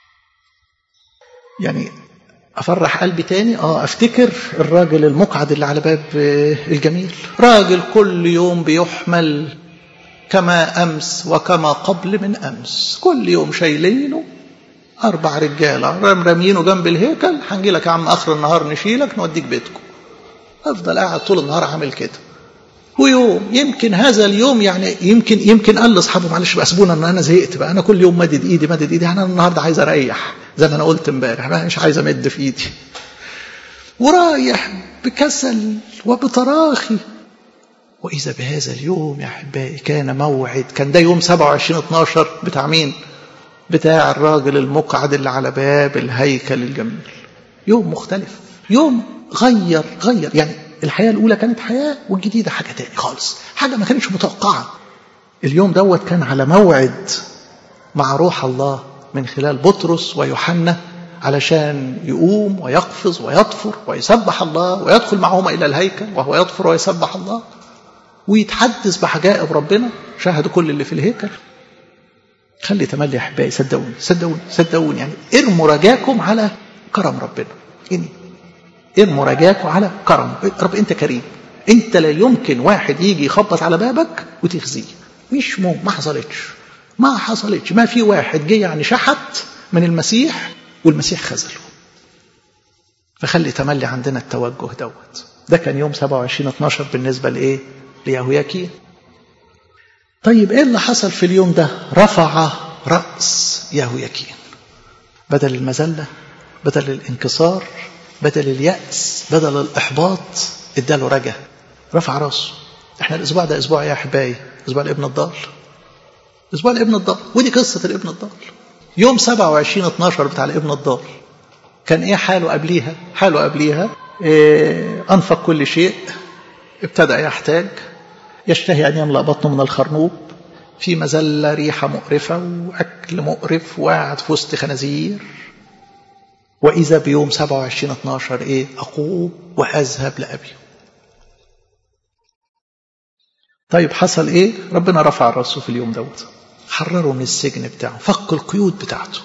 يعني أفرح قلبي تاني، أفتكر الراجل المقعد اللي على باب الجميل، راجل كل يوم بيحمل كما أمس وكما قبل من أمس، كل يوم شايلينه 4 رجالة راميينه جنب الهيكل، هنجي لك يا عم آخر النهار نشيلك نوديك بيتكم. أفضل قاعد طول النهار عامل كده. ويوم يمكن هذا اليوم يعني يمكن قال لاصحابه معلش بقى سيبونا، ان انا زهقت بقى، انا كل يوم مدد ايدي، انا النهارده عايز اريح زي ما انا قلت امبارح، مش عايز امد في ايدي، ورايح بكسل وبتراخي. واذا بهذا اليوم يا احبائي كان موعد، كان ده يوم 27/12 بتاع مين؟ بتاع الراجل المقعد اللي على باب الهيكل الجميل. يوم مختلف، يوم غير يعني الحياة الأولى كانت حياة والجديدة حاجة تاني خالص، حاجة ما كانتش متوقعة. اليوم دوت كان على موعد مع روح الله من خلال بطرس ويوحنا علشان يقوم ويقفز ويطفر ويسبح الله ويدخل معهما إلى الهيكل وهو يطفر ويسبح الله ويتحدث بعجائب ربنا. شاهدوا كل اللي في الهيكل. خلي تملي يا أحبائي، صدقوني يعني ارموا رجاكم على كرم ربنا. يعني ارموا رجاكم على كرم رب. انت كريم، انت لا يمكن واحد يجي يخبط على بابك وتخزيه. مش ما حصلتش. ما في واحد جه يعني شحت من المسيح والمسيح خذله. فخلي تملي عندنا التوجه دوت. ده كان يوم 27/12 بالنسبة لإيه؟ ليهوياكين. طيب إيه اللي حصل في اليوم ده؟ رفع رأس يهوياكين. بدل المذلة، بدل الانكسار، بدل اليأس، بدل الإحباط، اداله رجا، رفع رأسه. احنا الأسبوع ده أسبوع يا أحبائي، أسبوع الابن الضال. أسبوع الابن الضال، ودي قصة الابن الضال. يوم 27/12 بتاع الابن الضال كان إيه حاله قبليها؟ حاله قبليها أنفق كل شيء، ابتدأ يحتاج، يشتهي أن يملأ بطنه من الخرنوب، في مزلة ريحة مقرفة وأكل مقرف وقاعد في وسط خنازير. وإذا بيوم 27/12 إيه؟ أقوم وأذهب لأبي. طيب حصل إيه؟ ربنا رفع رأسه في اليوم دوت، حرره من السجن بتاعه، فك القيود بتاعته.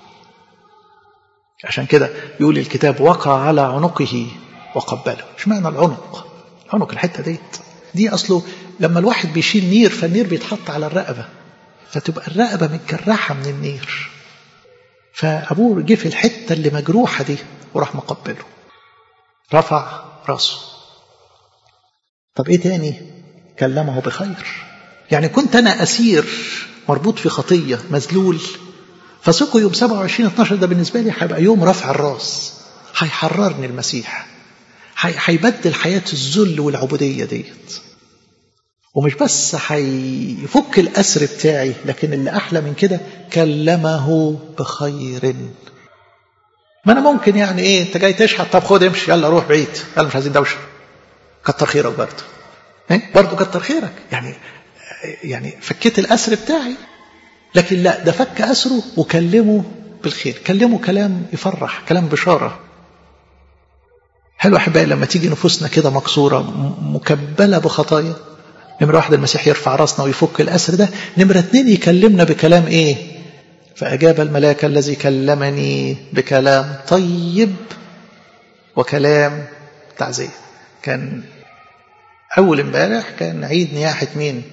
عشان كده يقول الكتاب وقع على عنقه وقبله. مش معنى العنق الحتة دي أصله لما الواحد بيشيل نير فالنير بيتحط على الرقبة، فتبقى الرقبة متجرحة من النير. فأبوه جه في الحتة اللي مجروحة دي وراح مقبله، رفع راسه. طب إيه تاني؟ كلمه بخير. يعني كنت أنا أسير مربوط في خطية مذلول، فسقوا يوم 27/12 ده بالنسبة لي هيبقى يوم رفع الراس. هيحررني المسيح، هيبدل حياة الذل والعبودية ديت. ومش بس هيفك الأسر بتاعي، لكن اللي أحلى من كده كلمه بخير. ما أنا ممكن يعني إيه، أنت جاي تشحت، طب خد امشي، يلا روح بعيد، يلا مش عايزين دوشة، كتر خيرك برضه، برضه كتر خيرك. يعني فكيت الأسر بتاعي، لكن لا، ده فك أسره وكلمه بالخير، كلمه كلام يفرح، كلام بشارة. حلو أحبائي لما تيجي نفوسنا كده مكسورة مكبلة بخطايا، نمرة 1 المسيح يرفع راسنا ويفك الأسر ده. نمرة 2 يكلمنا بكلام إيه؟ فأجاب الملاك الذي كلمني بكلام طيب وكلام تعزية. كان أول امبارح كان عيد نياحة مين؟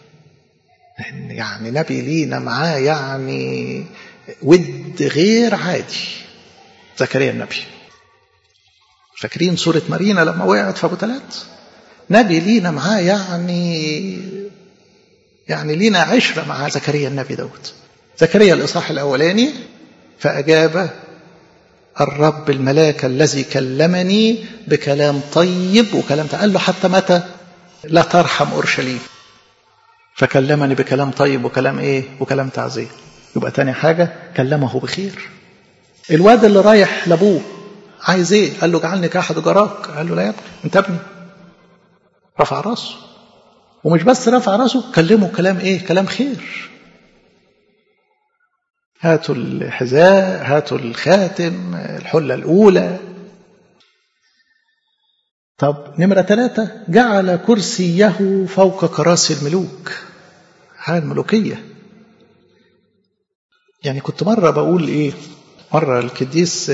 يعني نبي لينا معاه يعني ود غير عادي، زكريا النبي. فاكرين سورة مارينا لما وقعت في أبو تلات؟ نبي لينا معاه يعني لينا عشرة مع زكريا النبي دوت. زكريا الإصحاح الأولاني فأجاب الرب الملاك الذي كلمني بكلام طيب وكلام قال له حتى متى لا ترحم أورشليم، فكلمني بكلام طيب وكلام إيه؟ وكلام تعزية. يبقى تاني حاجة كلمه بخير. الواد اللي رايح لأبوه عايز إيه؟ قال له جعلني كأحد جراك. قال له لا يا ابني، أنت ابني. رفع راسه، ومش بس رفع راسه، كلمه كلام إيه؟ كلام خير. هاتوا الحذاء، هاتوا الخاتم، الحلة الأولى. طب نمرة 3 جعل كرسيه فوق كراسي الملوك. حال الملوكية. يعني كنت مرة بقول إيه، مرة القديس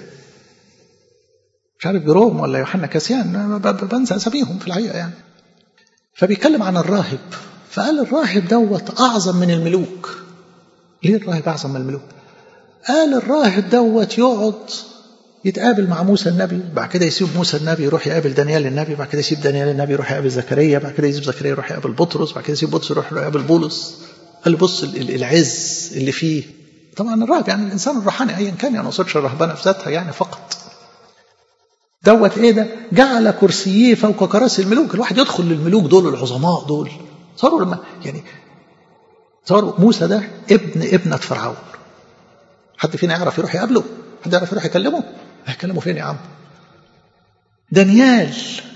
مش عارف جروم ولا يوحنا كاسيان، بنسى أساميهم في الحقيقة يعني، فبيتكلم عن الراهب، فقال الراهب دوت أعظم من الملوك. ليه الراهب أعظم من الملوك؟ قال الراهب دوت يقعد يتقابل مع موسى النبي، بعد كده يسيب موسى النبي يروح يقابل دانيال النبي، بعد كده يسيب دانيال النبي يروح يقابل زكريا، بعد كده يسيب زكريا يروح يقابل بطرس، بعد كده يسيب بطرس يروح يقابل بولس. قال بص العز اللي فيه. طبعا الراهب يعني الإنسان الروحاني أيا كان، يعني ما أقصدش الرهبنة في ذاتها يعني فقط. دوت إيه ده؟ جعل كرسيه فوق كراسي الملوك. الواحد يدخل للملوك دول العظماء دول، صاروا لما يعني صاروا موسى ده ابنة فرعون. حد فينا يعرف يروح يقابله؟ حد يعرف يروح يكلمه؟ هيكلمه فين يا عم؟ دانيال،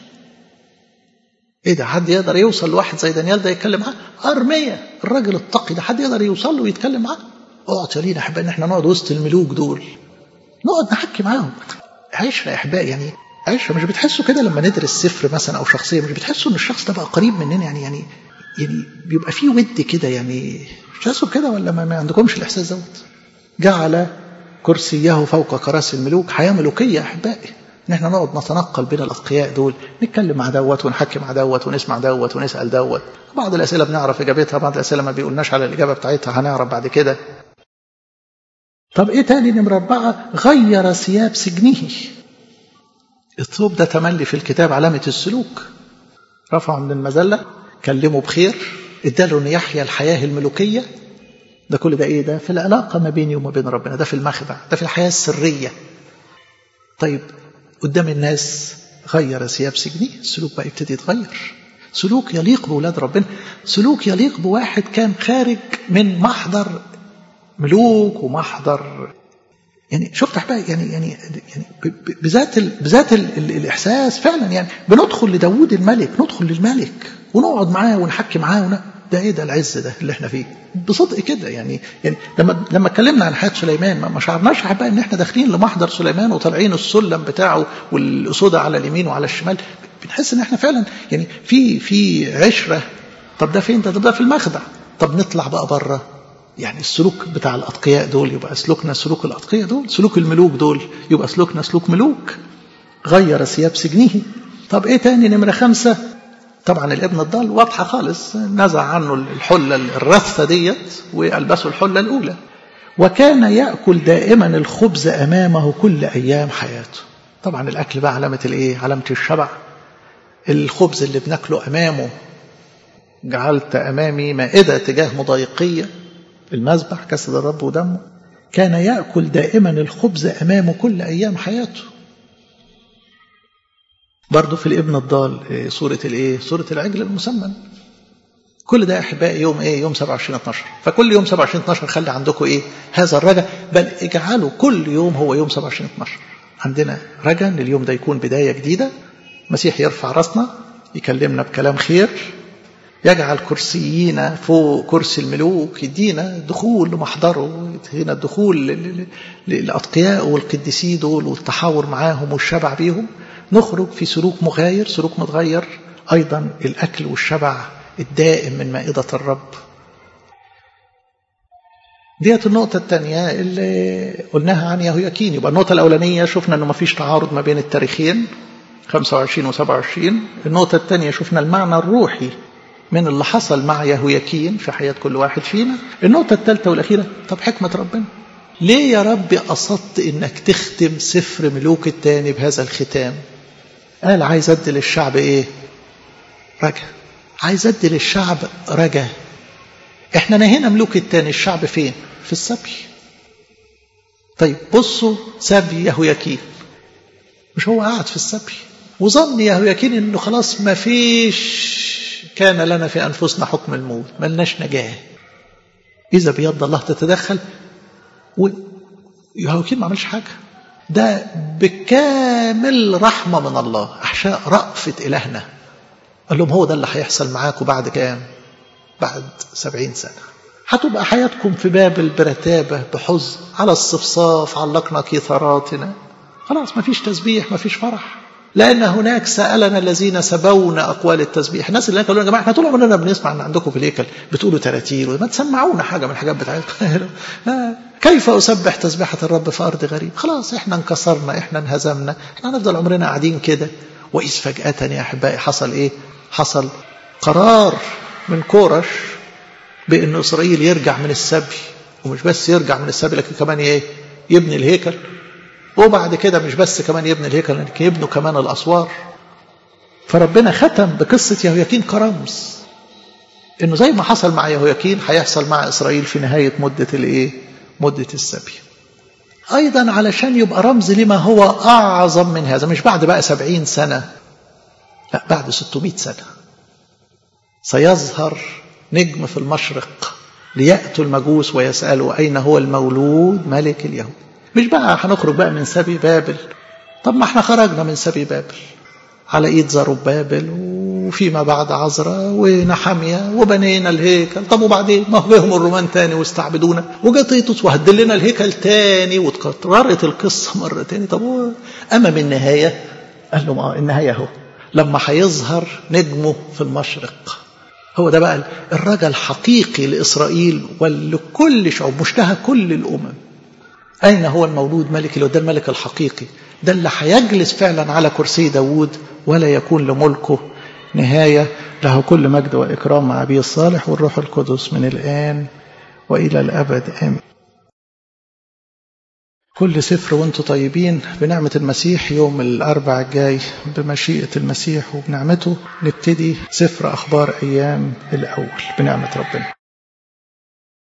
ايه ده؟ حد يقدر يوصل لواحد زي دانيال ده يتكلم معاه؟ أرميا الراجل التقي ده حد يقدر يوصل له ويتكلم معاه؟ اقعد يا لينا احبائي ان احنا نقعد وسط الملوك دول، نقعد نحكي معاهم. عشرة يا احبائي، يعني عشرة. مش بتحسوا كده لما ندرس سفر مثلا او شخصيه، مش بتحسوا ان الشخص ده بقى قريب مننا؟ يعني بيبقى فيه ود كده، يعني مش تحسوا كده ولا ما عندكمش الاحساس دوت؟ جعل كرسيه فوق كراسي الملوك، حياه ملوكيه يا احبائي، ان احنا نقعد نتنقل بين الاتقياء دول، نتكلم مع دوت ونحكي مع دوت ونسمع دوت ونسال دوت. بعض الاسئله بنعرف اجابتها، بعض الاسئله ما بيقولناش على الاجابه بتاعتها، هنعرف بعد كده. طب ايه تاني؟ نمرة 4، غير ثياب سجنه. الثوب ده تملي في الكتاب علامة السلوك. رفعه من المذلة، كلمه بخير، اداله ان يحيا الحياة الملوكية. ده كل ده ايه؟ ده في العلاقة ما بيني وما بين ربنا، ده في المخدع، ده في الحياة السرية. طيب قدام الناس غير ثياب سجنه، السلوك بقى يبتدي يتغير، سلوك يليق بولاد ربنا، سلوك يليق بواحد كان خارج من محضر ملوك ومحضر. يعني شفت احبائي، يعني بذات الاحساس فعلا، يعني بندخل لداوود الملك، ندخل للملك ونقعد معاه ونحكي معاه ده ايه ده العز ده اللي احنا فيه بصدق كده. يعني لما اتكلمنا عن حياه سليمان ما شعرناش احبائي ان احنا داخلين لمحضر سليمان وطالعين السلم بتاعه والاسودة على اليمين وعلى الشمال. بنحس ان احنا فعلا يعني في عشره. طب ده فين؟ ده في المخدع. طب نطلع بقى بره، يعني السلوك بتاع الأتقياء دول يبقى سلوكنا سلوك الأتقياء دول، سلوك الملوك دول يبقى سلوكنا سلوك ملوك. غير ثياب سجنه. طب ايه تاني؟ نمرة 5، طبعا الابن الضال واضحة خالص، نزع عنه الحلة الرثة ديت وألبسه الحلة الأولى. وكان يأكل دائما الخبز أمامه كل أيام حياته. طبعا الأكل بقى علامة الايه؟ علامة الشبع. الخبز اللي بناكله أمامه، جعلت أمامي مائدة تجاه مضايقية، المذبح جسد الرب ودمه. كان يأكل دائما الخبز أمامه كل أيام حياته. برضو في الابن الضال صورة الايه؟ صورة العجل المسمن. كل ده أحبائي يوم ايه؟ يوم 27/12. فكل يوم 27/12 خلي عندكم ايه؟ هذا الرجاء، بل اجعلوا كل يوم هو يوم 27/12. عندنا رجاء ان اليوم ده يكون بداية جديدة، مسيح يرفع راسنا، يكلمنا بكلام خير، يجعل كرسيين فوق كرسي الملوك، يدينا دخول لمحضره، يدينا الدخول للأتقياء والقديسين دول والتحاور معاهم والشبع بيهم. نخرج في سلوك مغاير، سلوك متغير. أيضا الأكل والشبع الدائم من مائدة الرب. ديت النقطة الثانية اللي قلناها عن يهوياكين. يبقى النقطة الأولانية شفنا أنه ما فيش تعارض ما بين التاريخين 25 و 27. النقطة الثانية شفنا المعنى الروحي من اللي حصل مع يهوياكين في حياة كل واحد فينا. النقطة الثالثة والأخيرة، طب حكمة ربنا ليه يا رب قصدت إنك تختم سفر ملوك الثاني بهذا الختام؟ قال عايز أدي للشعب إيه؟ رجا. عايز أدي للشعب رجا. إحنا نهينا ملوك الثاني، الشعب فين؟ في السبي. طيب بصوا سبي يهوياكين، مش هو قاعد في السبي وظن يهوياكين إنه خلاص ما فيش، كان لنا في أنفسنا حكم الموت، ملناش نجاة. إذا بيد الله تتدخل، ويهوياكين ما عملش حاجة. ده بكامل رحمة من الله، أحشاء رأفة إلهنا. قال لهم هو ده اللي هيحصل معاكم بعد كام؟ بعد 70 سنة. هتبقى حياتكم في بابل برتابة بحزن، على الصفصاف علقنا كثراتنا. خلاص ما فيش تسبيح، ما فيش فرح، لأن هناك سألنا الذين سبونا أقوال التسبيح. الناس اللي قالوا يا جماعة احنا طول عمرنا بنسمع ان عندكم في الهيكل بتقولوا تراتيل، ما تسمعونا حاجة من الحاجات بتاعتكم. كيف أسبح تسبيحة الرب في أرض غريب؟ خلاص احنا انكسرنا، احنا انهزمنا، احنا هنفضل عمرنا قاعدين كده. وإذ فجأة يا أحبائي حصل إيه؟ حصل قرار من كورش بأن إسرائيل يرجع من السبي، ومش بس يرجع من السبي لكن كمان إيه؟ يبني الهيكل. وبعد كده مش بس كمان يبني الهيكل، لكن يبنوا كمان الأسوار. فربنا ختم بقصة يهوياكين كرمز إنه زي ما حصل مع يهوياكين هيحصل مع إسرائيل في نهاية مدة الإيه؟ مدة السبي. أيضا علشان يبقى رمز لما هو أعظم من هذا، مش بعد بقى 70 سنة، لا بعد 600 سنة سيظهر نجم في المشرق ليأتوا المجوس ويسألوا أين هو المولود ملك اليهود. مش بقى هنخرج بقى من سبي بابل. طب ما احنا خرجنا من سبي بابل، على إيد زربابل وفيما بعد عزرا ونحمية وبنينا الهيكل. طب وبعدين ما هو جاهم الرومان تاني واستعبدونا وجا تيتوس وهدل لنا الهيكل تاني وتكررت القصة مرة تاني. طب أمام النهاية قال لهم النهاية هو لما هيظهر نجمه في المشرق. هو ده بقى الرجاء الحقيقي لإسرائيل ولكل شعوب مشتهى كل الأمم. أين هو المولود ملك اللي ده الملك الحقيقي؟ ده اللي هيجلس فعلا على كرسي داود ولا يكون لملكه نهاية. له كل مجد وإكرام مع أبيه الصالح والروح القدس من الآن وإلى الأبد آمين. كل سفر وانتم طيبين بنعمة المسيح. يوم الأربع الجاي بمشيئة المسيح وبنعمته نبتدي سفر أخبار أيام الأول بنعمة ربنا.